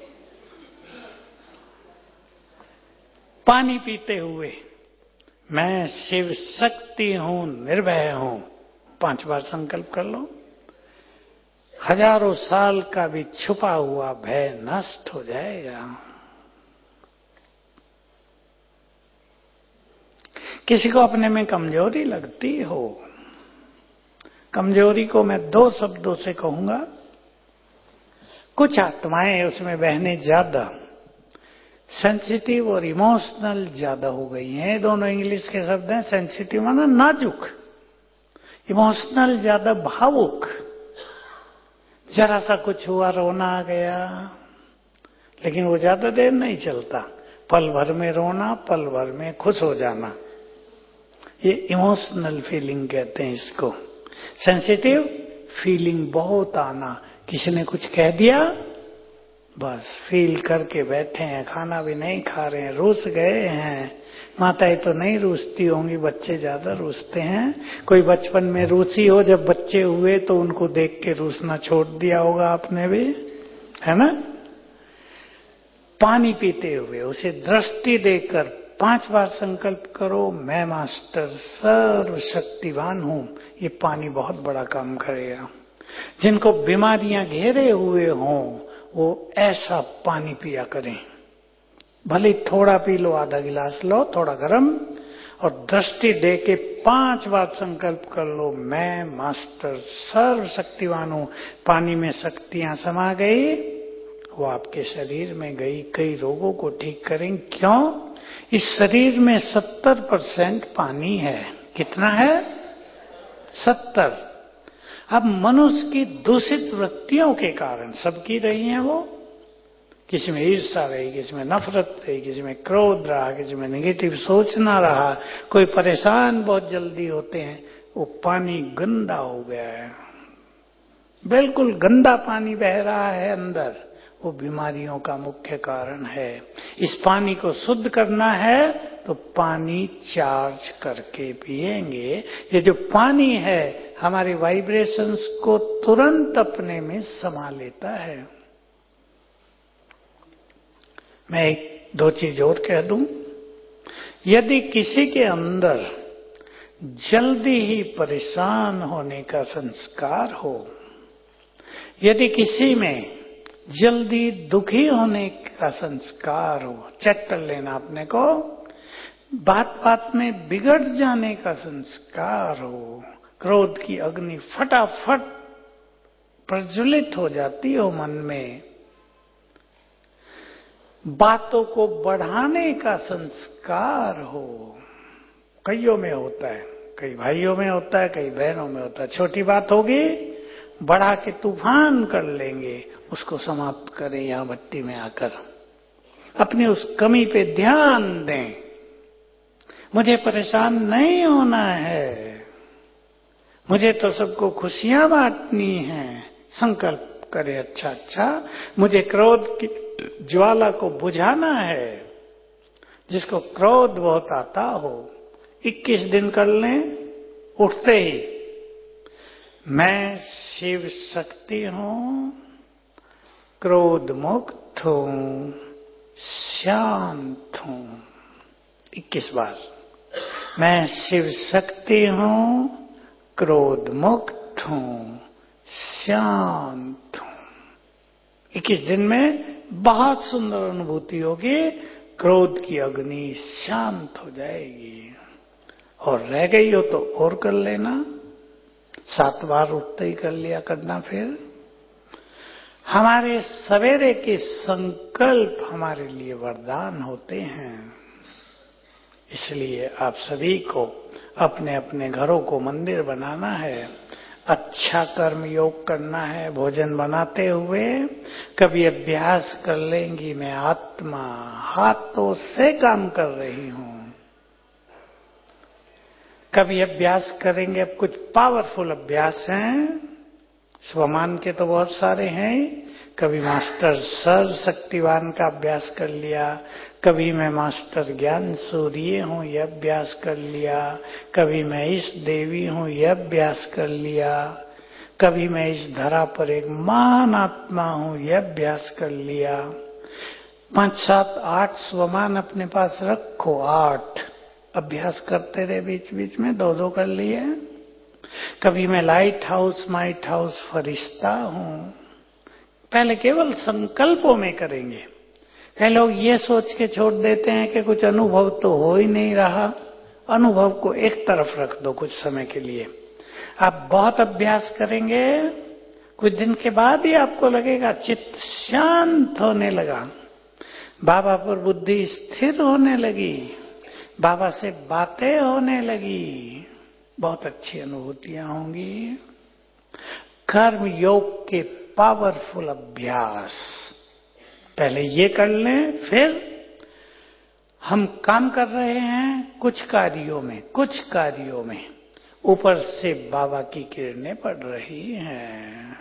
पानी पीते हुए मैं शिव शक्ति हूं, निर्भय हूं, 5 बार संकल्प कर लो। हजारों साल का भी छुपा हुआ भय नष्ट हो जाएगा। किसी को अपने में कमजोरी लगती हो, कमजोरी को मैं 2 शब्दों से कहूंगा। कुछ आत्माएं उसमें बहने ज्यादा सेंसिटिव और इमोशनल ज्यादा हो गई हैं। दोनों इंग्लिश के शब्द हैं। सेंसिटिव माना नाजुक, इमोशनल ज्यादा भावुक। जरा सा कुछ हुआ रोना आ गया, लेकिन वो ज्यादा देर नहीं चलता। पल भर में रोना, पल भर में खुश हो जाना, ये इमोशनल फीलिंग कहते हैं इसको। सेंसिटिव फीलिंग बहुत आना, किसी ने कुछ कह दिया बस फील करके बैठे हैं, खाना भी नहीं खा रहे हैं, रूस गए हैं। माताएं तो नहीं रूसती होंगी, बच्चे ज्यादा रूसते हैं। कोई बचपन में रूसी हो, जब बच्चे हुए तो उनको देख के रूसना छोड़ दिया होगा आपने भी, है ना? पानी पीते हुए उसे दृष्टि देकर 5 बार संकल्प करो, मैं मास्टर सर्वशक्तिवान हूं। ये पानी बहुत बड़ा काम करेगा। जिनको बीमारियां घेरे हुए हों वो ऐसा पानी पिया करें। भले थोड़ा पी लो, आधा गिलास लो, थोड़ा गर्म, और दृष्टि दे के 5 बार संकल्प कर लो, मैं मास्टर सर्वशक्तिवान हूं। पानी में शक्तियां समा गई, वो आपके शरीर में गई, कई रोगों को ठीक करेंगे। क्यों? इस शरीर में 70% पानी है। कितना है? 70। अब मनुष्य की दूषित वृत्तियों के कारण, सबकी रही हैं वो, किसी में ईर्ष्या रही, किसी में नफरत रही, किसी में क्रोध रहा, किसी में नेगेटिव सोचना रहा, कोई परेशान बहुत जल्दी होते हैं। वो पानी गंदा हो गया है, बिल्कुल गंदा पानी बह रहा है अंदर, वो बीमारियों का मुख्य कारण है। इस पानी को शुद्ध करना है तो पानी चार्ज करके पिएंगे। ये जो पानी है हमारे वाइब्रेशंस को तुरंत अपने में समा लेता है। मैं 1-2 चीज और कह दूं। यदि किसी के अंदर जल्दी ही परेशान होने का संस्कार हो, यदि किसी में जल्दी दुखी होने का संस्कार हो, चेक कर लेना अपने को, बात बात में बिगड़ जाने का संस्कार हो, क्रोध की अग्नि फटाफट प्रज्वलित हो जाती हो मन में, बातों को बढ़ाने का संस्कार हो, कईयों में होता है, कई भाइयों में होता है, कई बहनों में होता है। छोटी बात होगी बढ़ा के तूफान कर लेंगे, उसको समाप्त करें यहां भट्टी में आकर। अपने उस कमी पे ध्यान दें, मुझे परेशान नहीं होना है, मुझे तो सबको खुशियां बांटनी है। संकल्प करें, अच्छा अच्छा मुझे क्रोध की ज्वाला को बुझाना है। जिसको क्रोध बहुत आता हो 21 दिन कर लें, उठते ही मैं शिव शक्ति हूं, क्रोध मुक्त हूं, शांत हूं। 21 बार मैं शिव शक्ति हूं, क्रोध मुक्त हूं, शांत हूं। 21 दिन में बहुत सुंदर अनुभूति होगी, क्रोध की अग्नि शांत हो जाएगी। और रह गई हो तो और कर लेना, 7 बार उठते ही कर लिया करना। फिर हमारे सवेरे के संकल्प हमारे लिए वरदान होते हैं। इसलिए आप सभी को अपने अपने घरों को मंदिर बनाना है, अच्छा कर्म योग करना है। भोजन बनाते हुए कभी अभ्यास कर लेंगी, मैं आत्मा हाथों से काम कर रही हूं। कभी अभ्यास करेंगे, अब कुछ पावरफुल अभ्यास हैं, स्वमान के तो बहुत सारे हैं। कभी मास्टर सर्व शक्तिवान का अभ्यास कर लिया, कभी मैं मास्टर ज्ञान सूर्य हूं यह अभ्यास कर लिया, कभी मैं इस देवी हूं यह अभ्यास कर लिया, कभी मैं इस धरा पर एक महान आत्मा हूं यह अभ्यास कर लिया। 5, 7, 8 स्वमान अपने पास रखो, 8 अभ्यास करते रहे, बीच बीच में 2-2 कर लिए। कभी मैं लाइट हाउस फरिश्ता हूं। पहले केवल संकल्पों में करेंगे। कई लोग ये सोच के छोड़ देते हैं कि कुछ अनुभव तो हो ही नहीं रहा। अनुभव को एक तरफ रख दो कुछ समय के लिए। आप बहुत अभ्यास करेंगे, कुछ दिन के बाद ही आपको लगेगा चित्त शांत होने लगा, बाबा पर बुद्धि स्थिर होने लगी, बाबा से बातें होने लगी, बहुत अच्छी अनुभूतियां होंगी। कर्म योग के पावरफुल अभ्यास पहले ये कर लें, फिर हम काम कर रहे हैं कुछ कार्यों में ऊपर से बाबा की किरणें पड़ रही हैं।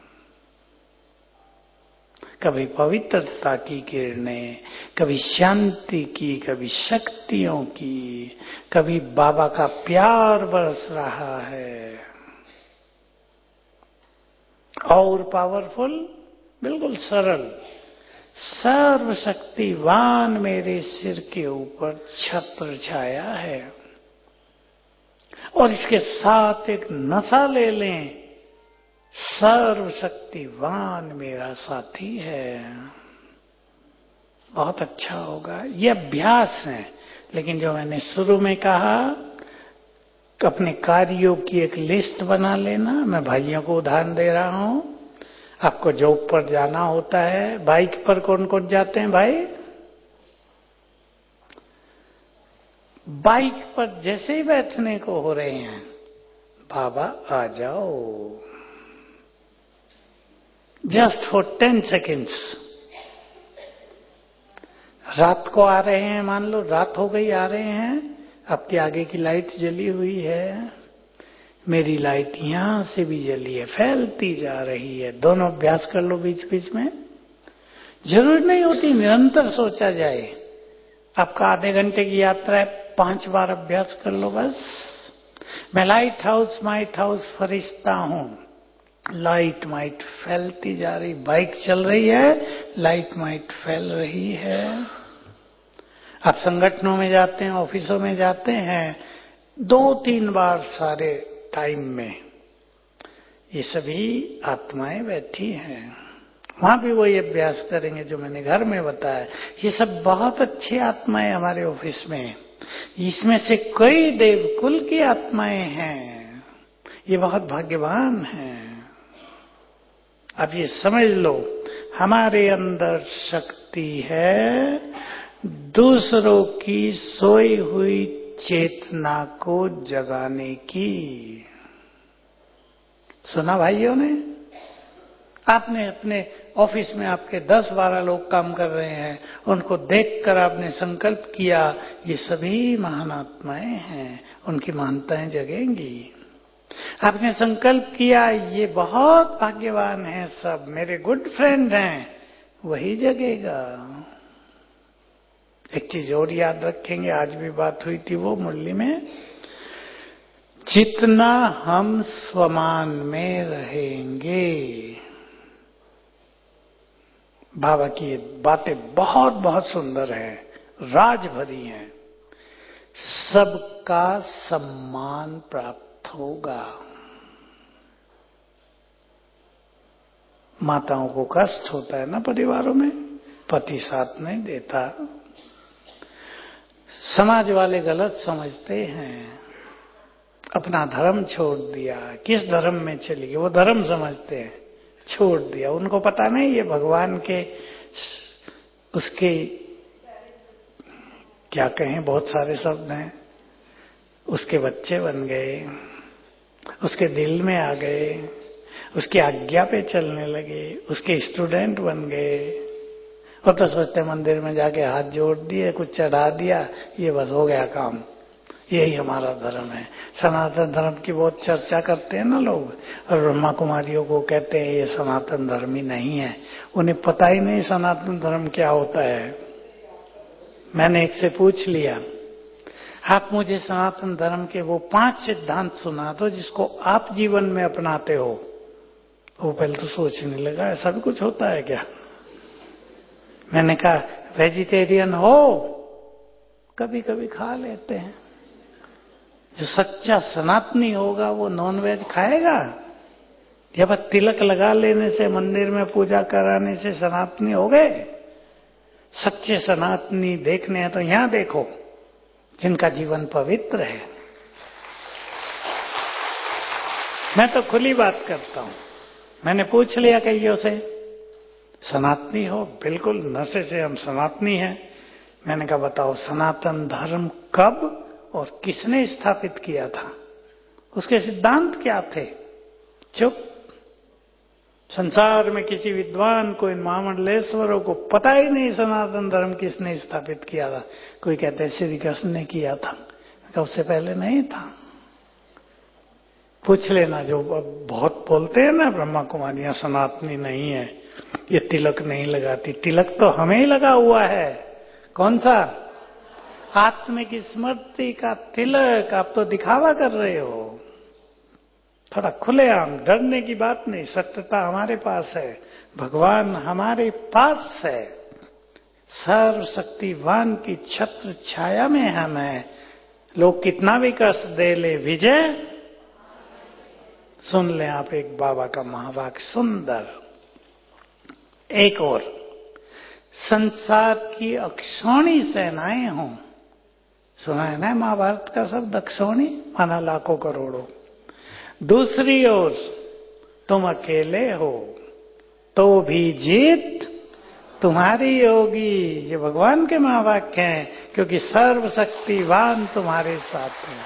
कभी पवित्रता की किरणें, कभी शांति की, कभी शक्तियों की, कभी बाबा का प्यार बरस रहा है। और पावरफुल, बिल्कुल सरल, सर्वशक्तिवान मेरे सिर के ऊपर छत्र छाया है। और इसके साथ एक नशा ले लें, सर्वशक्तिवान मेरा साथी है। बहुत अच्छा होगा। ये अभ्यास है, लेकिन जो मैंने शुरू में कहा, अपने कार्यों की एक लिस्ट बना लेना। मैं भाइयों को उदाहरण दे रहा हूं। आपको जॉब पर जाना होता है, बाइक पर कौन कौन जाते हैं भाई? बाइक पर जैसे ही बैठने को हो रहे हैं, बाबा आ जाओ, जस्ट फॉर 10 सेकेंड्स। रात को आ रहे हैं, मान लो रात हो गई, आ रहे हैं, आपके आगे की लाइट जली हुई है, मेरी लाइट यहां से भी जली है, फैलती जा रही है। दोनों अभ्यास कर लो बीच बीच में। जरूर नहीं होती निरंतर सोचा जाए। आपका आधे घंटे की यात्रा है, 5 बार अभ्यास कर लो बस। मैं लाइट हाउस फरिश्ता हूं। लाइट माइट फैलती जा रही, बाइक चल रही है, लाइट माइट फैल रही है। आप संगठनों में जाते हैं, ऑफिसों में जाते हैं, 2-3 बार सारे टाइम में ये सभी आत्माएं बैठी हैं। वहां भी वही अभ्यास करेंगे जो मैंने घर में बताया। ये सब बहुत अच्छी आत्माएं हमारे ऑफिस में, इसमें से कई देवकुल की आत्माएं हैं। ये बहुत भाग्यवान हैं। अब ये समझ लो, हमारे अंदर शक्ति है दूसरों की सोई हुई चेतना को जगाने की। सुना भाइयों ने? आपने अपने ऑफिस में आपके 10-12 लोग काम कर रहे हैं, उनको देखकर आपने संकल्प किया, ये सभी महान आत्माएं हैं, उनकी महानताएं जगेंगी। आपने संकल्प किया, ये बहुत भाग्यवान हैं, सब मेरे गुड फ्रेंड हैं, वही जगेगा। एक चीज और याद रखेंगे, आज भी बात हुई थी वो मुरली में, जितना हम स्वमान में रहेंगे, बाबा की बातें बहुत बहुत सुंदर हैं, राज भरी हैं, सबका सम्मान प्राप्त होगा। माताओं को कष्ट होता है ना परिवारों में, पति साथ नहीं देता, समाज वाले गलत समझते हैं, अपना धर्म छोड़ दिया, किस धर्म में चली गई, वो धर्म समझते हैं, छोड़ दिया। उनको पता नहीं ये भगवान के उसके क्या कहें, बहुत सारे शब्द हैं, उसके बच्चे बन गए, उसके दिल में आ गए, उसकी आज्ञा पे चलने लगे, उसके स्टूडेंट बन गए। और तो सोचते मंदिर में जाके हाथ जोड़ दिए, कुछ चढ़ा दिया, ये बस हो गया काम, यही हमारा धर्म है। सनातन धर्म की बहुत चर्चा करते हैं ना लोग, और ब्रह्मा कुमारियों को कहते हैं ये सनातन धर्म ही नहीं है। उन्हें पता ही नहीं सनातन धर्म क्या होता है। मैंने एक से पूछ लिया, आप मुझे सनातन धर्म के वो 5 सिद्धांत सुना दो जिसको आप जीवन में अपनाते हो। वो पहले तो सोचने लगा ऐसा भी कुछ होता है क्या। मैंने कहा वेजिटेरियन हो, कभी कभी खा लेते हैं। जो सच्चा सनातनी होगा वो नॉन वेज खाएगा? या बस तिलक लगा लेने से, मंदिर में पूजा कराने से सनातनी हो गए? सच्चे सनातनी देखने हैं तो यहां देखो, जिनका जीवन पवित्र है। मैं तो खुली बात करता हूं। मैंने पूछ लिया कईयों से, सनातनी हो? बिल्कुल, नशे से हम सनातनी हैं। मैंने कहा बताओ सनातन धर्म कब और किसने स्थापित किया था, उसके सिद्धांत क्या थे? चुप। संसार में किसी विद्वान को, इन महामंडलेश्वरों को पता ही नहीं सनातन धर्म किसने स्थापित किया था। कोई कहते श्री कृष्ण ने किया था, उससे पहले नहीं था। पूछ लेना, जो बहुत बोलते हैं ना ब्रह्मा कुमारियां सनातनी नहीं है, ये तिलक नहीं लगाती। तिलक तो हमें ही लगा हुआ है। कौन सा? आत्मिक स्मृति का तिलक। आप तो दिखावा कर रहे हो। थोड़ा खुलेआम, डरने की बात नहीं। सत्यता हमारे पास है, भगवान हमारे पास है, सर्वशक्तिवान की छत्र छाया में हम है। लोग कितना भी कष्ट दे ले, विजय। सुन ले आप एक बाबा का महावाक्य, सुंदर। एक और, संसार की अक्षौणी सेनाएं हों। सुना है ना महाभारत का शब्द अक्षौणी, माना लाखों करोड़ों। दूसरी ओर तुम अकेले हो तो भी जीत तुम्हारी होगी। ये भगवान के महावाक्य हैं, क्योंकि सर्वशक्तिवान तुम्हारे साथ है।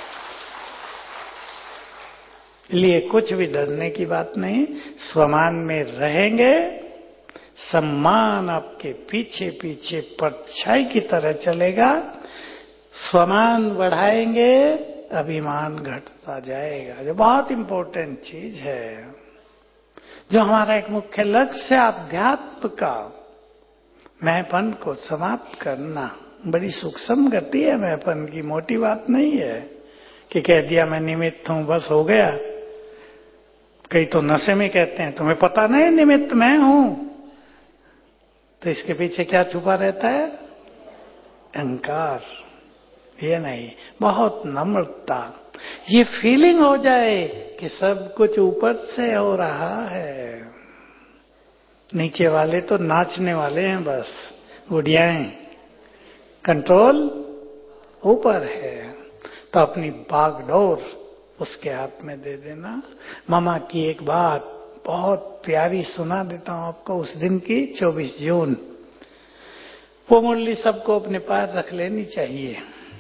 इसलिए कुछ भी डरने की बात नहीं। स्वमान में रहेंगे, सम्मान आपके पीछे पीछे परछाई की तरह चलेगा। स्वमान बढ़ाएंगे, अभिमान घटता जाएगा, जो बहुत इंपॉर्टेंट चीज है। जो हमारा एक मुख्य लक्ष्य है आध्यात्म का, मैंपन को समाप्त करना। बड़ी सूक्ष्म गति है मैंपन की, मोटी बात नहीं है कि कह दिया मैं निमित्त हूं बस हो गया। कई तो नशे में कहते हैं तुम्हें पता नहीं निमित्त मैं हूं, तो इसके पीछे क्या छुपा रहता है? अहंकार। ये नहीं, बहुत नम्रता। ये फीलिंग हो जाए कि सब कुछ ऊपर से हो रहा है, नीचे वाले तो नाचने वाले हैं बस, गुड़ियाएं। कंट्रोल ऊपर है। तो अपनी बागडोर उसके हाथ में दे देना। मामा की एक बात बहुत प्यारी सुना देता हूं आपको, उस दिन की 24 जून। वो मुरली सबको अपने पास रख लेनी चाहिए।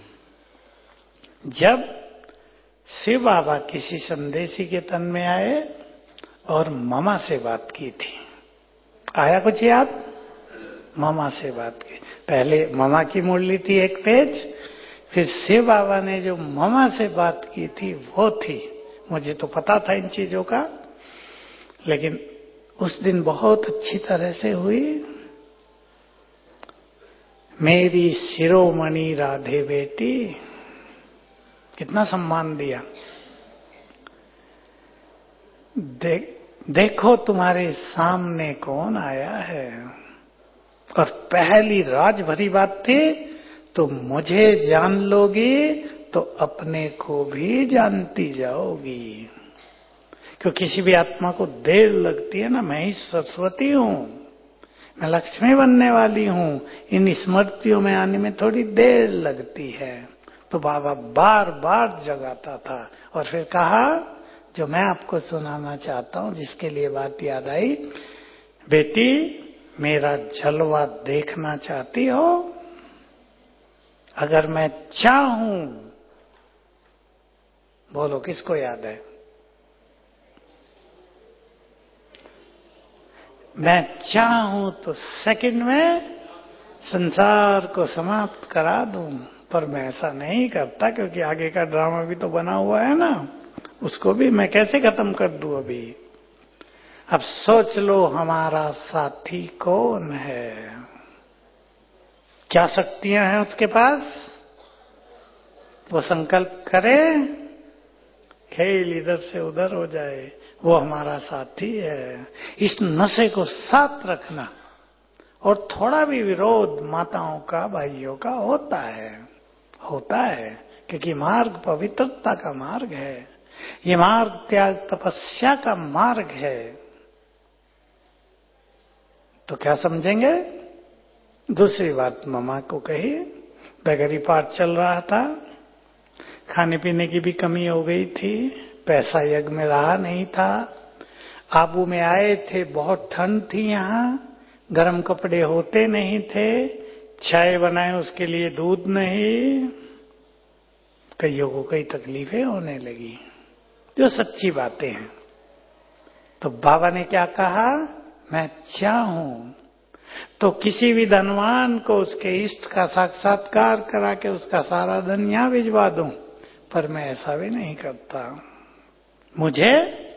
जब शिव बाबा किसी संदेशी के तन में आए और मामा से बात की थी, आया कुछ याद? मामा से बात की। पहले मामा की मुरली थी एक पेज, फिर शिव बाबा ने जो मामा से बात की थी वो थी। मुझे तो पता था इन चीजों का, लेकिन उस दिन बहुत अच्छी तरह से हुई। मेरी शिरोमणि राधे बेटी, कितना सम्मान दिया। देखो तुम्हारे सामने कौन आया है। और पहली राज भरी बात थी, तो मुझे जान लोगी तो अपने को भी जानती जाओगी। क्योंकि किसी भी आत्मा को देर लगती है ना, मैं ही सरस्वती हूं, मैं लक्ष्मी बनने वाली हूं, इन स्मृतियों में आने में थोड़ी देर लगती है। तो बाबा बार बार जगाता था और फिर कहा, जो मैं आपको सुनाना चाहता हूं, जिसके लिए बात याद आई, बेटी मेरा जलवा देखना चाहती हो? अगर मैं चाहूं, बोलो किसको याद है? मैं चाहूं तो सेकंड में संसार को समाप्त करा दूं, पर मैं ऐसा नहीं करता, क्योंकि आगे का ड्रामा भी तो बना हुआ है ना, उसको भी मैं कैसे खत्म कर दूं अभी। अब सोच लो हमारा साथी कौन है, क्या शक्तियां हैं उसके पास। वो संकल्प करे, खेल इधर से उधर हो जाए, वो हमारा साथी है। इस नशे को साथ रखना, और थोड़ा भी विरोध माताओं का, भाइयों का होता है, क्योंकि मार्ग पवित्रता का मार्ग है, ये मार्ग त्याग तपस्या का मार्ग है। तो क्या समझेंगे? दूसरी बात ममा को कही, बेगरी पाठ चल रहा था, खाने पीने की भी कमी हो गई थी, पैसा यज्ञ में रहा नहीं था, आबू में आए थे, बहुत ठंड थी यहाँ, गर्म कपड़े होते नहीं थे, चाय बनाए उसके लिए दूध नहीं, कईयों को कई तकलीफें होने लगी, जो सच्ची बातें हैं। तो बाबा ने क्या कहा, मैं चाहूं तो किसी भी धनवान को उसके इष्ट का साक्षात्कार करा के उसका सारा धन यहां भिजवा दूं, पर मैं ऐसा भी नहीं करता। मुझे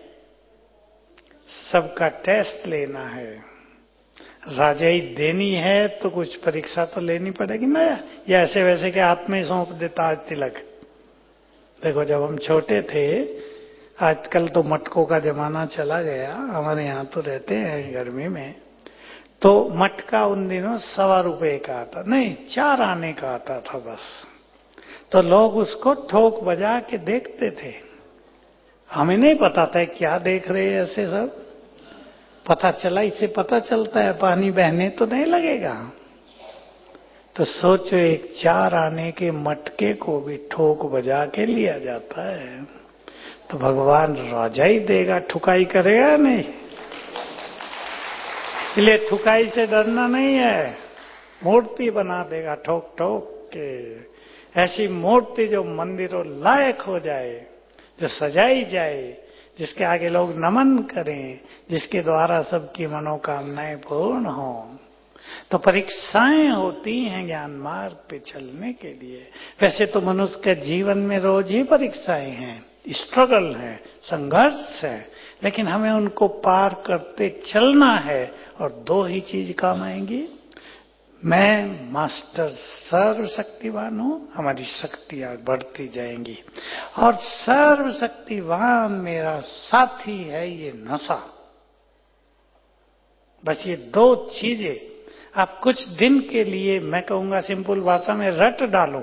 सबका टेस्ट लेना है, राजाई देनी है तो कुछ परीक्षा तो लेनी पड़ेगी ना, या ऐसे वैसे के हाथ में सौंप देता आज तिलक। देखो जब हम छोटे थे, आजकल तो मटकों का जमाना चला गया, हमारे यहाँ तो रहते हैं गर्मी में, तो मटका उन दिनों ₹1.25 का आता, नहीं 4 आने का आता था बस। तो लोग उसको ठोक बजा के देखते थे, हमें नहीं पता था क्या देख रहे हैं ऐसे सब, पता चला, इससे पता चलता है पानी बहने तो नहीं लगेगा। तो सोचो, एक 4 आने के मटके को भी ठोक बजा के लिया जाता है, तो भगवान राजा ही देगा, ठुकाई करेगा नहीं। इसलिए ठुकाई से डरना नहीं है, मूर्ति बना देगा ठोक ठोक के, ऐसी मूर्ति जो मंदिरों लायक हो जाए, जो सजाई जाए, जिसके आगे लोग नमन करें, जिसके द्वारा सबकी मनोकामनाएं पूर्ण हो। तो परीक्षाएं होती हैं ज्ञान मार्ग पे चलने के लिए। वैसे तो मनुष्य के जीवन में रोज ही परीक्षाएं हैं, स्ट्रगल है, संघर्ष है, लेकिन हमें उनको पार करते चलना है, और 2 ही चीज काम आएंगी, मैं मास्टर सर्वशक्तिवान हूं, हमारी शक्तियां बढ़ती जाएंगी, और सर्वशक्तिवान मेरा साथी है ये नशा। बस ये 2 चीजें आप कुछ दिन के लिए, मैं कहूंगा सिंपल भाषा में, रट डालो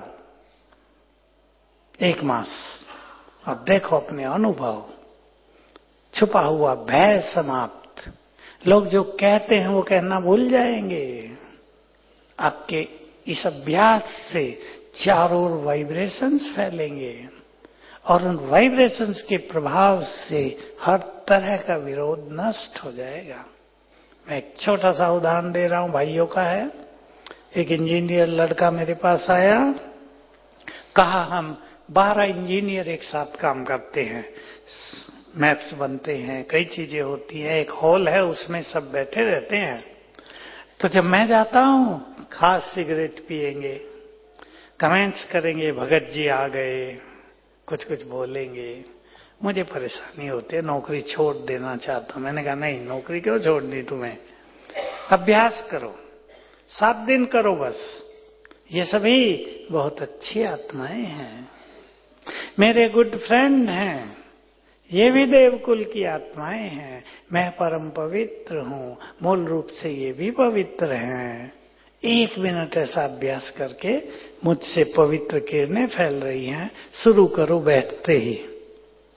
1 मास, और देखो अपने अनुभव, छुपा हुआ भय समाप्त। लोग जो कहते हैं वो कहना भूल जाएंगे। आपके इस अभ्यास से चारों ओर वाइब्रेशंस फैलेंगे, और उन वाइब्रेशंस के प्रभाव से हर तरह का विरोध नष्ट हो जाएगा। मैं एक छोटा सा उदाहरण दे रहा हूं, भाइयों का है। एक इंजीनियर लड़का मेरे पास आया, कहा हम 12 इंजीनियर एक साथ काम करते हैं, मैप्स बनते हैं, कई चीजें होती हैं, एक हॉल है उसमें सब बैठे रहते हैं। तो जब मैं जाता हूं, खास सिगरेट पिएंगे, कमेंट्स करेंगे, भगत जी आ गए, कुछ कुछ बोलेंगे, मुझे परेशानी होती है, नौकरी छोड़ देना चाहता हूं। मैंने कहा नहीं, नौकरी क्यों छोड़नी तुम्हें, अभ्यास करो, 7 दिन करो बस। ये सभी बहुत अच्छी आत्माएं हैं, मेरे गुड फ्रेंड हैं, ये भी देवकुल की आत्माएं हैं, मैं परम पवित्र हूं, मूल रूप से ये भी पवित्र हैं। 1 मिनट ऐसा अभ्यास करके मुझसे पवित्र किरणें फैल रही हैं, शुरू करो बैठते ही।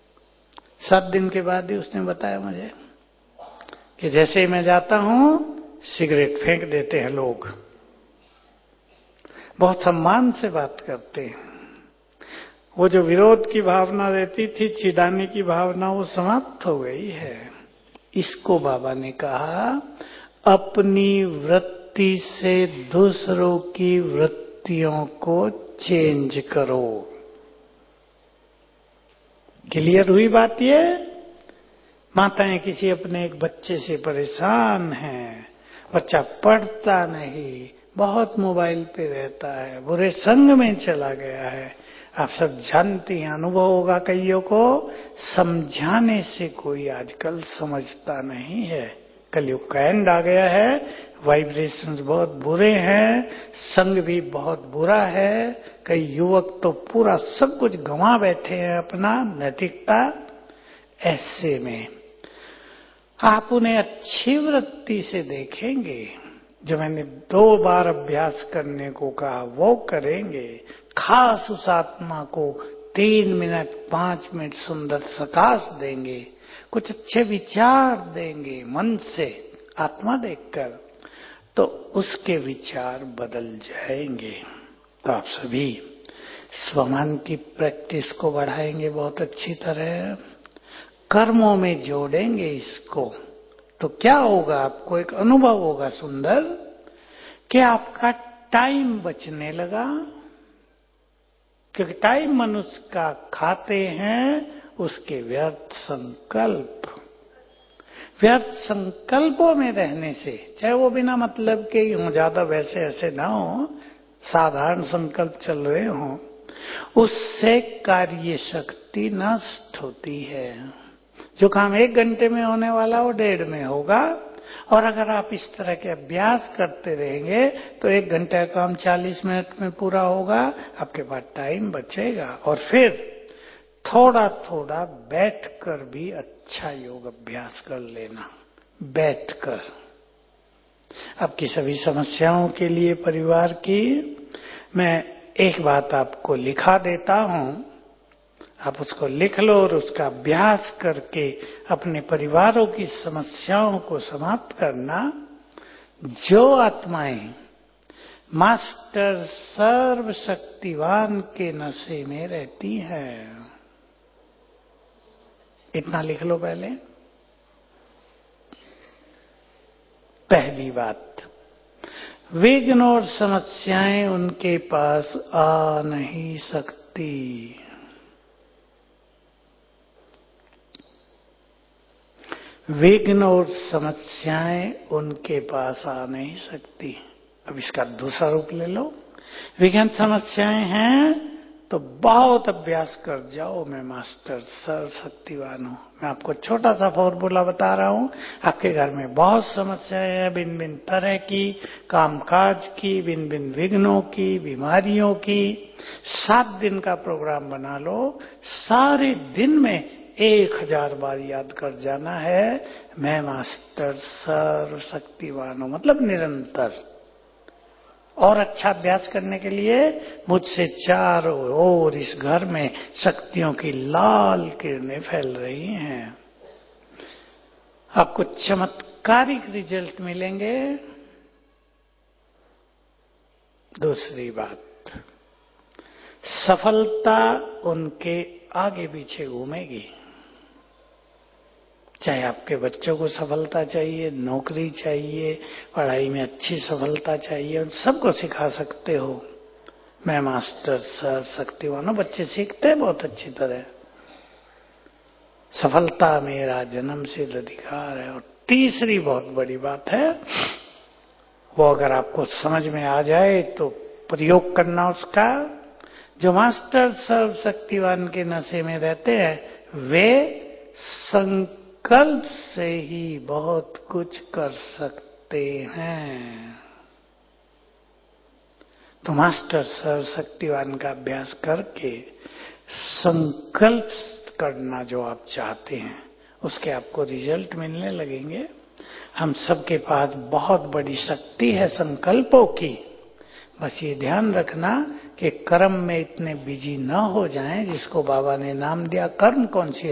7 दिन के बाद ही उसने बताया मुझे कि जैसे ही मैं जाता हूं, सिगरेट फेंक देते हैं लोग, बहुत सम्मान से बात करते हैं। वो जो विरोध की भावना रहती थी, चिढ़ाने की भावना, वो समाप्त हो गई है। इसको बाबा ने कहा अपनी वृत्ति से दूसरों की वृत्तियों को चेंज करो। क्लियर हुई बात? ये माताएं किसी अपने एक बच्चे से परेशान हैं, बच्चा पढ़ता नहीं, बहुत मोबाइल पे रहता है, बुरे संग में चला गया है। आप सब जानती हैं, अनुभव होगा कईयों को, समझाने से कोई आजकल समझता नहीं है। कलयुग का एंड आ गया है, वाइब्रेशंस बहुत बुरे हैं, संग भी बहुत बुरा है। कई युवक तो पूरा सब कुछ गंवा बैठे हैं, अपना नैतिकता। ऐसे में आप उन्हें अच्छी वृत्ति से देखेंगे। जो मैंने 2 बार अभ्यास करने को कहा वो करेंगे। खास उस आत्मा को 3 मिनट 5 मिनट सुंदर सकाश देंगे, कुछ अच्छे विचार देंगे मन से, आत्मा देखकर, तो उसके विचार बदल जाएंगे। तो आप सभी स्वमान की प्रैक्टिस को बढ़ाएंगे बहुत अच्छी तरह, कर्मों में जोड़ेंगे इसको। तो क्या होगा? आपको एक अनुभव होगा सुंदर कि आपका टाइम बचने लगा, क्योंकि टाइम मनुष्य का खाते हैं उसके व्यर्थ संकल्प। व्यर्थ संकल्पों में रहने से, चाहे वो बिना मतलब के ही हो, ज्यादा वैसे ऐसे ना हो, साधारण संकल्प चल रहे हो, उससे कार्य शक्ति नष्ट होती है। जो काम 1 घंटे में होने वाला वो 1.5 में होगा। और अगर आप इस तरह के अभ्यास करते रहेंगे तो 1 घंटे का काम 40 मिनट में पूरा होगा, आपके पास टाइम बचेगा। और फिर थोड़ा थोड़ा बैठकर भी अच्छा योग अभ्यास कर लेना, बैठकर। आपकी सभी समस्याओं के लिए परिवार की मैं एक बात आपको लिखा देता हूं, आप उसको लिख लो और उसका अभ्यास करके अपने परिवारों की समस्याओं को समाप्त करना। जो आत्माएं मास्टर सर्वशक्तिवान के नशे में रहती हैं, इतना लिख लो पहले। पहली बात, विघ्न और समस्याएं उनके पास आ नहीं सकती। विघ्न और समस्याएं उनके पास आ नहीं सकती। अब इसका दूसरा रूप ले लो। विघ्न समस्याएं हैं तो बहुत अभ्यास कर जाओ, मैं मास्टर सर्वशक्तिवान हूं। मैं आपको छोटा सा फॉर्मूला बता रहा हूं। आपके घर में बहुत समस्याएं हैं, भिन्न भिन्न तरह की, कामकाज की, भिन्न भिन्न विघ्नों की, बीमारियों की। 7 दिन का प्रोग्राम बना लो, सारे दिन में 1000 बार याद कर जाना है, मैं मास्टर सर्वशक्तिवान हूं, मतलब निरंतर। और अच्छा अभ्यास करने के लिए मुझसे चारों ओर इस घर में शक्तियों की लाल किरणें फैल रही हैं। आपको चमत्कारिक रिजल्ट मिलेंगे। दूसरी बात, सफलता उनके आगे पीछे घूमेगी। चाहे आपके बच्चों को सफलता चाहिए, नौकरी चाहिए, पढ़ाई में अच्छी सफलता चाहिए, उन सबको सिखा सकते हो मैं मास्टर सर्वशक्तिवान हूं। बच्चे सीखते हैं बहुत अच्छी तरह। सफलता मेरा जन्मसिद्ध अधिकार है। और तीसरी बहुत बड़ी बात है, वो अगर आपको समझ में आ जाए तो प्रयोग करना उसका। जो मास्टर सर्वशक्तिवान के नशे में रहते हैं वे संकल्प से ही बहुत कुछ कर सकते हैं। तो मास्टर सर्वशक्तिवान का अभ्यास करके संकल्प करना जो आप चाहते हैं उसके आपको रिजल्ट मिलने लगेंगे। हम सबके पास बहुत बड़ी शक्ति है संकल्पों की। बस ये ध्यान रखना कि कर्म में इतने बिजी न हो जाएं, जिसको बाबा ने नाम दिया कर्म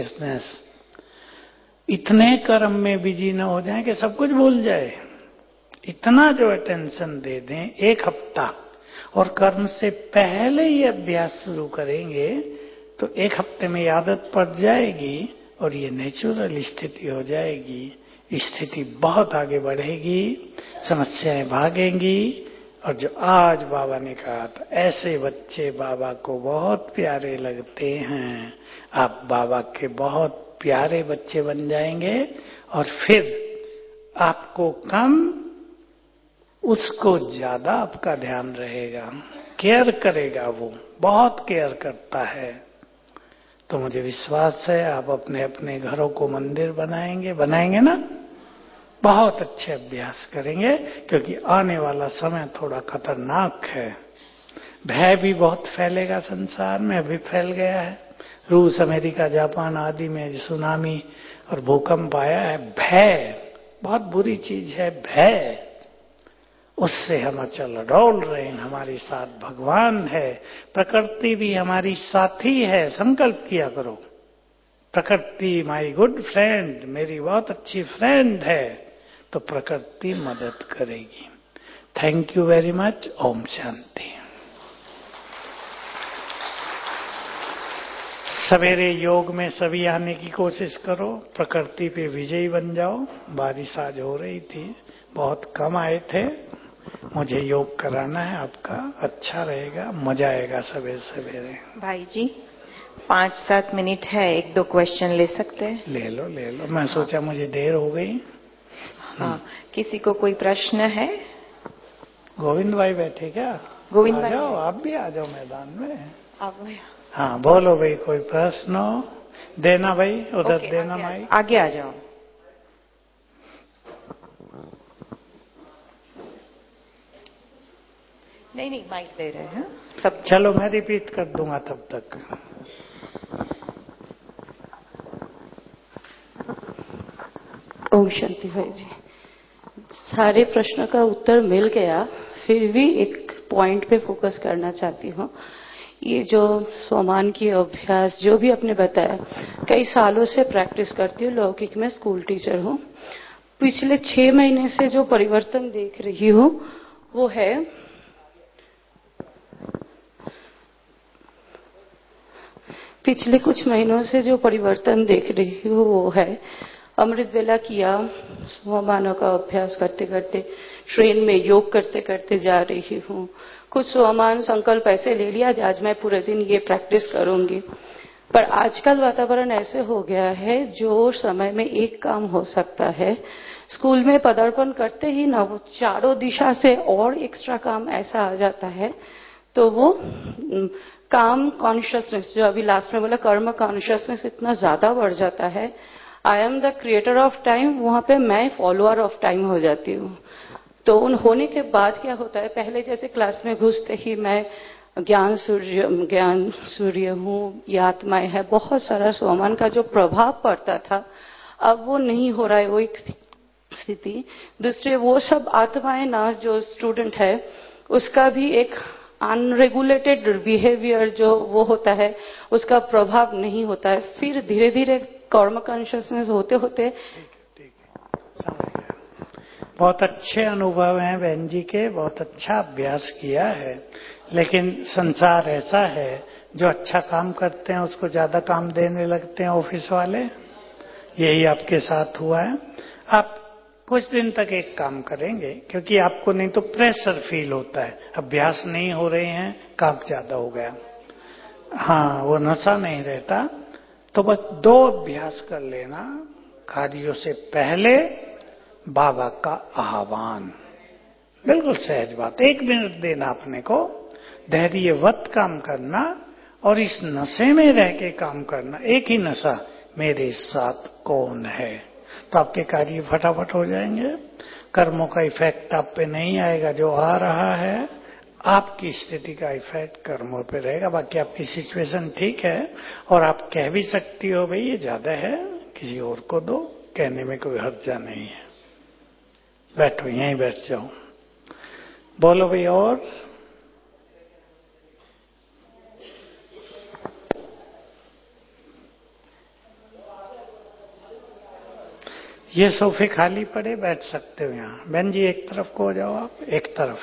कॉन्शियसनेस। इतने कर्म में बिजी न हो जाएं कि सब कुछ भूल जाए। इतना जो अटेंशन दे दें 1 हफ्ता, और कर्म से पहले ही अभ्यास शुरू करेंगे तो 1 हफ्ते में आदत पड़ जाएगी और ये नेचुरल स्थिति हो जाएगी। स्थिति बहुत आगे बढ़ेगी, समस्याएं भागेंगी। और जो आज बाबा ने कहा था, ऐसे बच्चे बाबा को बहुत प्यारे लगते हैं, आप बाबा के बहुत प्यारे बच्चे बन जाएंगे। और फिर आपको कम, उसको ज्यादा आपका ध्यान रहेगा, केयर करेगा, वो बहुत केयर करता है। तो मुझे विश्वास है आप अपने अपने घरों को मंदिर बनाएंगे ना, बहुत अच्छे अभ्यास करेंगे, क्योंकि आने वाला समय थोड़ा खतरनाक है। भय भी बहुत फैलेगा संसार में, अभी फैल गया है। रूस, अमेरिका, जापान आदि में सुनामी और भूकंप आया है। भय बहुत बुरी चीज है, भय। उससे हम अचल डोल रहे हैं। हमारे साथ भगवान है, प्रकृति भी हमारी साथी है। संकल्प किया करो, प्रकृति माई गुड फ्रेंड, मेरी बहुत अच्छी फ्रेंड है, तो प्रकृति मदद करेगी। Thank you very much. ओम शांति। सवेरे योग में सभी आने की कोशिश करो, प्रकृति पे विजयी बन जाओ। बारिश आज हो रही थी, बहुत कम आए थे। मुझे योग कराना है आपका, अच्छा रहेगा, मजा आएगा सवेरे सवेरे। भाई जी 5-7 मिनट है, 1-2 क्वेश्चन ले सकते हैं? ले लो ले लो। मैं सोचा मुझे देर हो गई। हाँ, किसी को कोई प्रश्न है? गोविंद भाई बैठे क्या? गोविंद आ भाई जाओ, आप भी आ जाओ मैदान में। आप? हाँ बोलो भाई, कोई प्रश्न हो? देना भाई, उधर ओके, देना माइक। आगे आ जाओ। नहीं माइक दे रहे हैं सब। चलो मैं रिपीट कर दूंगा तब तक। ओम शांति भाई जी, सारे प्रश्न का उत्तर मिल गया, फिर भी एक पॉइंट पे फोकस करना चाहती हूँ। ये जो स्वमान की अभ्यास जो भी आपने बताया, कई सालों से प्रैक्टिस करती हूँ, लौकिक में स्कूल टीचर हूँ। पिछले 6 महीने से जो परिवर्तन देख रही हूँ वो है पिछले कुछ महीनों से जो परिवर्तन देख रही हूँ वो है अमृत वेला किया, स्वमानों का अभ्यास करते करते, ट्रेन में योग करते करते जा रही हूँ। कुछ स्वमान संकल्प ऐसे ले लिया आज मैं पूरे दिन ये प्रैक्टिस करूंगी। पर आजकल वातावरण ऐसे हो गया है जो समय में एक काम हो सकता है, स्कूल में पदार्पण करते ही ना वो चारों दिशा से और एक्स्ट्रा काम ऐसा आ जाता है। तो वो काम कॉन्शियसनेस, जो अभी लास्ट में बोला कर्म कॉन्शियसनेस, इतना ज्यादा बढ़ जाता है। I am the creator of time, वहां पे मैं फॉलोअर ऑफ टाइम हो जाती हूँ। तो उन होने के बाद क्या होता है, पहले जैसे क्लास में घुसते ही मैं ज्ञान सूर्य हूँ, ये आत्माएं है, बहुत सारा स्वमान का जो प्रभाव पड़ता था अब वो नहीं हो रहा है, वो एक स्थिति। दूसरे वो सब आत्माएं ना, जो स्टूडेंट है उसका भी एक अनरेगुलेटेड बिहेवियर जो वो होता है उसका प्रभाव नहीं होता है। फिर धीरे धीरे कर्म कॉन्शियसनेस होते होते बहुत अच्छे अनुभव हैं बहन जी के, बहुत अच्छा अभ्यास किया है। लेकिन संसार ऐसा है, जो अच्छा काम करते हैं उसको ज्यादा काम देने लगते हैं ऑफिस वाले। यही आपके साथ हुआ है। आप कुछ दिन तक एक काम करेंगे, क्योंकि आपको नहीं तो प्रेशर फील होता है, अभ्यास नहीं हो रहे हैं, काम ज्यादा हो गया। हाँ, वो नशा नहीं रहता। तो बस 2 अभ्यास कर लेना। कार्यों से पहले बाबा का आह्वान, बिल्कुल सहज बात, 1 मिनट देना अपने को, धैर्यवत काम करना और इस नशे में रह के काम करना। एक ही नशा, मेरे साथ कौन है, तो आपके कार्य फटाफट हो जाएंगे। कर्मों का इफेक्ट आप पे नहीं आएगा, जो आ रहा है आपकी स्थिति का इफेक्ट कर्मों पे रहेगा। बाकी आपकी सिचुएशन ठीक है, और आप कह भी सकती हो भाई ये ज्यादा है, किसी और को दो, कहने में कोई हर्जा नहीं है। बैठो, यहीं बैठ जाओ, बोलो भाई। और ये सोफे खाली पड़े, बैठ सकते हो यहाँ। बहन जी एक तरफ को हो जाओ, आप एक तरफ।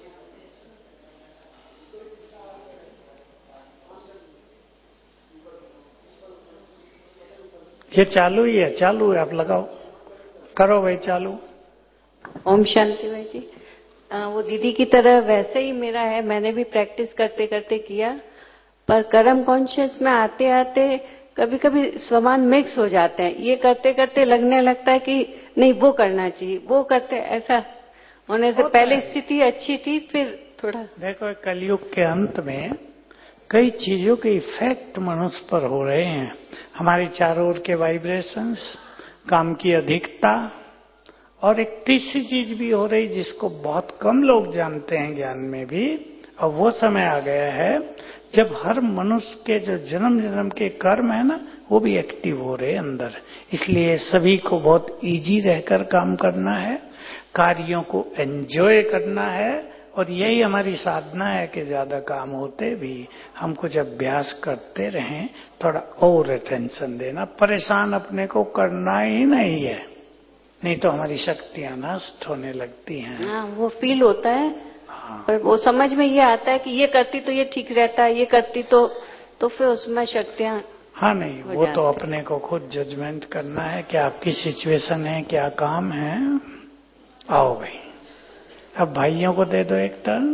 ये चालू ही है, चालू है, आप लगाओ, करो भाई चालू। ओम शांति भाई जी। वो दीदी की तरह वैसे ही मेरा है, मैंने भी प्रैक्टिस करते करते किया, पर कर्म कॉन्शियस में आते आते कभी कभी स्वमान मिक्स हो जाते हैं। ये करते करते लगने लगता है कि नहीं वो करना चाहिए, वो करते, ऐसा होने से पहले स्थिति अच्छी थी, फिर थोड़ा। देखो कलयुग के अंत में कई चीजों के इफेक्ट मनुष्य पर हो रहे हैं। हमारे चारों ओर के वाइब्रेशंस, काम की अधिकता, और एक तीसरी चीज भी हो रही जिसको बहुत कम लोग जानते हैं ज्ञान में भी। और वो समय आ गया है जब हर मनुष्य के जो जन्म जन्म के कर्म है ना, वो भी एक्टिव हो रहे हैं अंदर। इसलिए सभी को बहुत इजी रहकर काम करना है, कार्यों को एंजॉय करना है, और यही हमारी साधना है कि ज्यादा काम होते भी हम कुछ अभ्यास करते रहें, थोड़ा और अटेंशन देना। परेशान अपने को करना ही नहीं है, नहीं तो हमारी शक्तियां नष्ट होने लगती हैं। हाँ, वो फील होता है। हाँ। पर वो समझ में ये आता है कि ये करती तो ये ठीक रहता है, ये करती तो फिर उसमें शक्तियां। हाँ नहीं, वो तो अपने को खुद जजमेंट करना है कि आपकी सिचुएशन है, क्या काम है। आओ भाई, अब भाइयों को दे दो एक टर्न।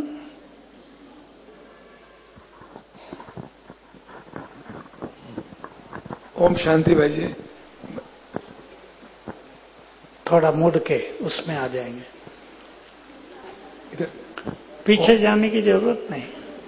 ओम शांति भाई जी। थोड़ा मुड़ के उसमें आ जाएंगे, पीछे जाने की जरूरत नहीं,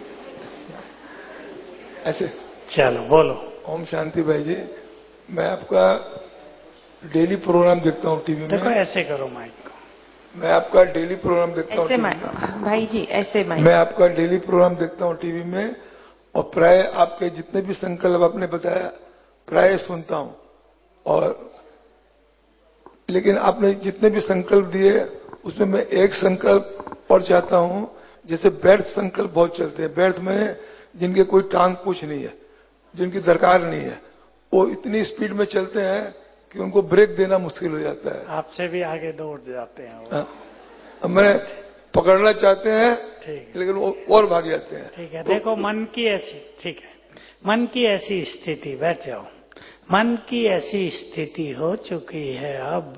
ऐसे चलो बोलो। ओम शांति भाई जी, मैं आपका डेली प्रोग्राम देखता हूँ टीवी में। देखो ऐसे करो माइक को। मैं आपका डेली प्रोग्राम देखता हूँ ऐसे भाई जी, ऐसे माइक। मैं आपका डेली प्रोग्राम देखता हूँ टीवी में, और प्राय आपके जितने भी संकल्प आपने बताया प्राय सुनता हूँ। और लेकिन आपने जितने भी संकल्प दिए उसमें मैं एक संकल्प और चाहता हूँ। जैसे व्यर्थ संकल्प बहुत चलते हैं, व्यर्थ में जिनके कोई टांग पूछ नहीं है, जिनकी दरकार नहीं है, वो इतनी स्पीड में चलते हैं कि उनको ब्रेक देना मुश्किल हो जाता है। आपसे भी आगे दौड़ जाते हैं वो। मैं पकड़ना चाहते हैं, ठीक है, लेकिन वो और भाग जाते हैं। ठीक है। तो देखो मन की ऐसी, ठीक है, मन की ऐसी स्थिति, बैठ जाओ। मन की ऐसी स्थिति हो चुकी है अब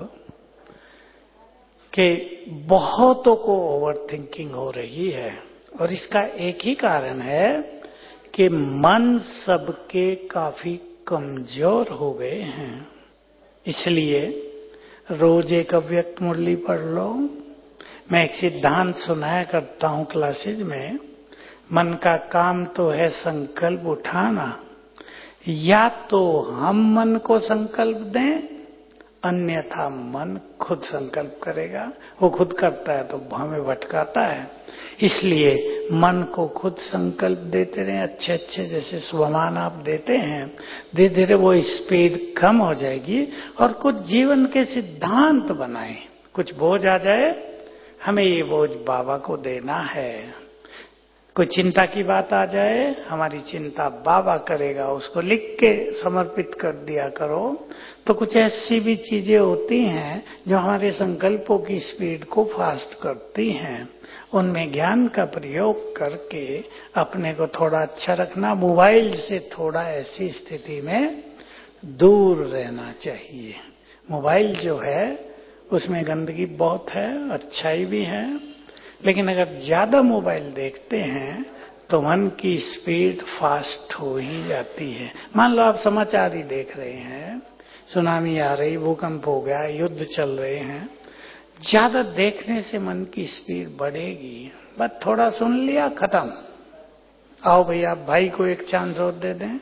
कि बहुतों को ओवर थिंकिंग हो रही है, और इसका एक ही कारण है कि मन सबके काफी कमजोर हो गए हैं। इसलिए रोज एक अव्यक्त मुरली पढ़ लो। मैं एक सिद्धांत सुनाया करता हूं क्लासेज में, मन का काम तो है संकल्प उठाना। या तो हम मन को संकल्प दें, अन्यथा मन खुद संकल्प करेगा। वो खुद करता है तो हमें भटकाता है। इसलिए मन को खुद संकल्प देते रहे, अच्छे अच्छे जैसे स्वमान आप देते हैं, धीरे धीरे वो स्पीड कम हो जाएगी। और कुछ जीवन के सिद्धांत बनाए, कुछ बोझ आ जाए, हमें ये बोझ बाबा को देना है। कोई चिंता की बात आ जाए, हमारी चिंता बाबा करेगा, उसको लिख के समर्पित कर दिया करो। तो कुछ ऐसी भी चीजें होती हैं जो हमारे संकल्पों की स्पीड को फास्ट करती हैं। उनमें ज्ञान का प्रयोग करके अपने को थोड़ा अच्छा रखना। मोबाइल से थोड़ा ऐसी स्थिति में दूर रहना चाहिए। मोबाइल जो है उसमें गंदगी बहुत है, अच्छाई भी है, लेकिन अगर ज्यादा मोबाइल देखते हैं तो मन की स्पीड फास्ट हो ही जाती है। मान लो आप समाचार ही देख रहे हैं, सुनामी आ रही, भूकंप हो गया, युद्ध चल रहे हैं, ज्यादा देखने से मन की स्पीड बढ़ेगी। बस थोड़ा सुन लिया, खत्म। आओ भैया, भाई को एक चांस और दे दें।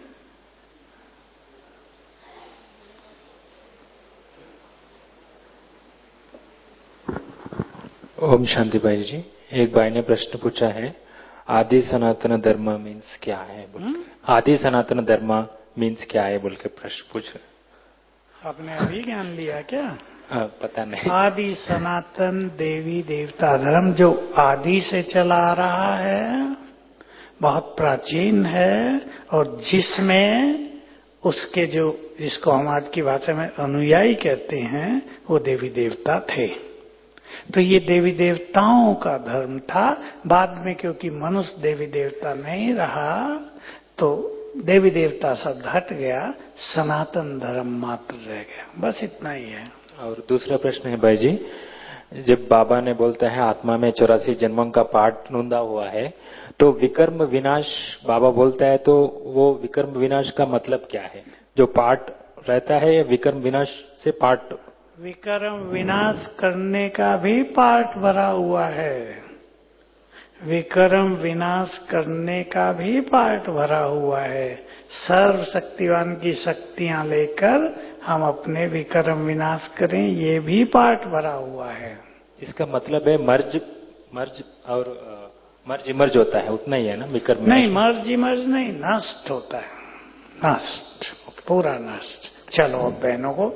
ओम शांति भाई जी, एक भाई ने प्रश्न पूछा है, आदि सनातन धर्म मीन्स क्या है? आदि सनातन धर्म मीन्स क्या है बोल के प्रश्न पूछ रहे। आपने अभी ज्ञान लिया क्या? पता नहीं। आदि सनातन देवी देवता धर्म जो आदि से चला आ रहा है, बहुत प्राचीन है, और जिसमें उसके जो जिसको हम आज की भाषा में अनुयायी कहते हैं वो देवी देवता थे। तो ये देवी देवताओं का धर्म था। बाद में क्योंकि मनुष्य देवी देवता नहीं रहा तो देवी देवता शब्द हट गया, सनातन धर्म मात्र रह गया। बस इतना ही है। और दूसरा प्रश्न है भाई जी, जब बाबा ने बोलता है आत्मा में 84 जन्मों का पाठ नूंदा हुआ है, तो विकर्म विनाश बाबा बोलता है, तो वो विकर्म विनाश का मतलब क्या है? जो पाठ रहता है या विकर्म विनाश से पाठ? विकर्म विनाश करने का भी पाठ भरा हुआ है। विकर्म विनाश करने का भी पाठ भरा हुआ है। सर्व शक्तिवान की शक्तियां लेकर हम अपने विकर्म विनाश करें, ये भी पाठ भरा हुआ है। इसका मतलब है मर्ज और मर्ज इमर्ज होता है, उतना ही है ना विकर्म? नहीं, मर्ज इमर्ज नहीं, नष्ट होता है, नष्ट, पूरा नष्ट। चलो अब बहनों को,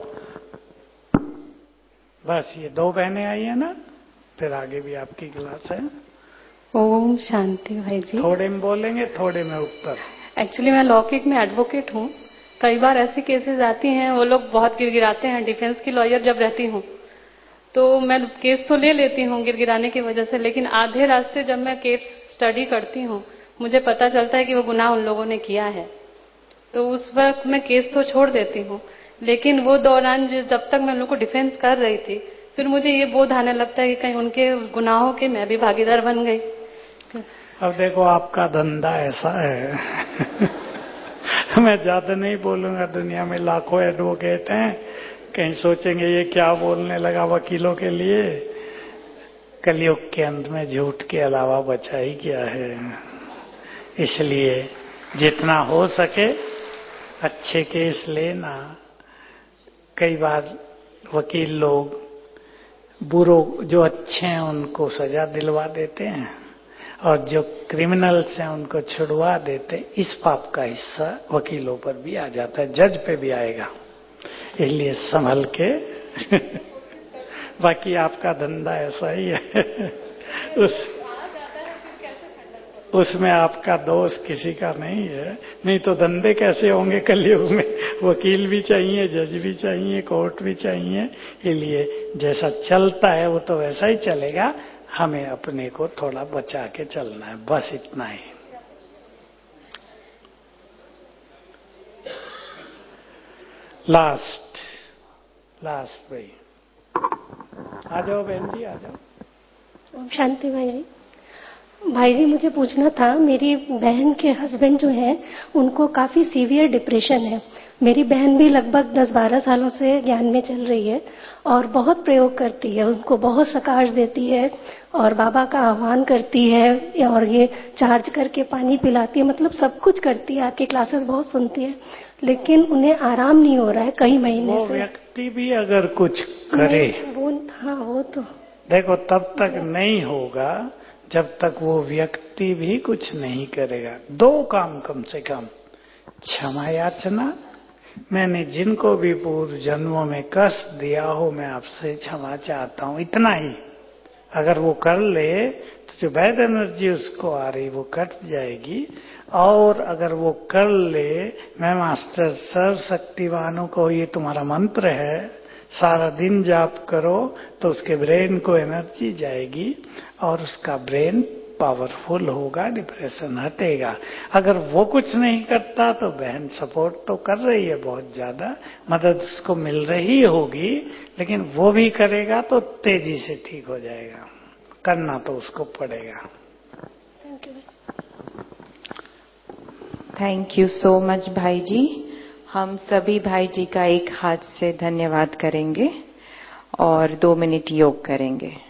बस ये 2 बहनें आई है ना, फिर आगे भी आपकी क्लास है। ओम शांति भाई जी। थोड़े में बोलेंगे, थोड़े में उत्तर। एक्चुअली मैं लौकिक में एडवोकेट हूँ। कई बार ऐसी केसेस आती हैं, वो लोग बहुत गिरगिराते हैं। डिफेंस की लॉयर जब रहती हूँ तो मैं केस तो ले लेती हूँ गिरगिराने की वजह से, लेकिन आधे रास्ते जब मैं केस स्टडी करती हूँ मुझे पता चलता है कि वो गुनाह उन लोगों ने किया है, तो उस वक्त मैं केस तो छोड़ देती हूँ। लेकिन वो दौरान जब तक मैं उन लोगों को डिफेंस कर रही थी, फिर मुझे ये बोध आने लगता है कि कहीं उनके गुनाहों के मैं भी भागीदार बन गई। अब देखो आपका धंधा ऐसा है मैं ज्यादा नहीं बोलूंगा, दुनिया में लाखों एडवोकेट हैं, कहीं सोचेंगे ये क्या बोलने लगा वकीलों के लिए। कलयुग के अंत में झूठ के अलावा बचा ही क्या है। इसलिए जितना हो सके अच्छे केस लेना। कई बार वकील लोग बुरों जो अच्छे हैं उनको सजा दिलवा देते हैं और जो क्रिमिनल्स हैं उनको छुड़वा देते। इस पाप का हिस्सा वकीलों पर भी आ जाता है, जज पे भी आएगा, इसलिए संभल के बाकी आपका धंधा ऐसा ही है उसमें आपका दोष किसी का नहीं है। नहीं तो धंधे कैसे होंगे कलयुग में? वकील भी चाहिए, जज भी चाहिए, कोर्ट भी चाहिए। इसलिए जैसा चलता है वो तो वैसा ही चलेगा, हमें अपने को थोड़ा बचा के चलना है, बस इतना ही। लास्ट भाई आ जाओ, बहन जी आ जाओ। शांति भाई जी मुझे पूछना था, मेरी बहन के हस्बैंड जो हैं उनको काफी सीवियर डिप्रेशन है। मेरी बहन भी लगभग 10-12 सालों से ज्ञान में चल रही है और बहुत प्रयोग करती है, उनको बहुत सकाश देती है और बाबा का आह्वान करती है और ये चार्ज करके पानी पिलाती है, मतलब सब कुछ करती है, आपकी क्लासेस बहुत सुनती है, लेकिन उन्हें आराम नहीं हो रहा है कई महीने से। वो व्यक्ति भी अगर कुछ करे वो तो देखो तब तक नहीं होगा जब तक वो व्यक्ति भी कुछ नहीं करेगा। 2 काम कम से कम, क्षमा याचना, मैंने जिनको भी पूर्व जन्मों में कष्ट दिया हो मैं आपसे क्षमा चाहता हूं, इतना ही अगर वो कर ले तो जो बैड एनर्जी उसको आ रही वो कट जाएगी। और अगर वो कर ले, मैं मास्टर सर्वशक्तिवानों को, ये तुम्हारा मंत्र है, सारा दिन जाप करो तो उसके ब्रेन को एनर्जी जाएगी और उसका ब्रेन पावरफुल होगा, डिप्रेशन हटेगा। अगर वो कुछ नहीं करता तो बहन सपोर्ट तो कर रही है, बहुत ज्यादा मदद उसको मिल रही होगी, लेकिन वो भी करेगा तो तेजी से ठीक हो जाएगा। करना तो उसको पड़ेगा। थैंक यू सो मच भाई जी। हम सभी भाई जी का एक हाथ से धन्यवाद करेंगे और 2 मिनट योग करेंगे।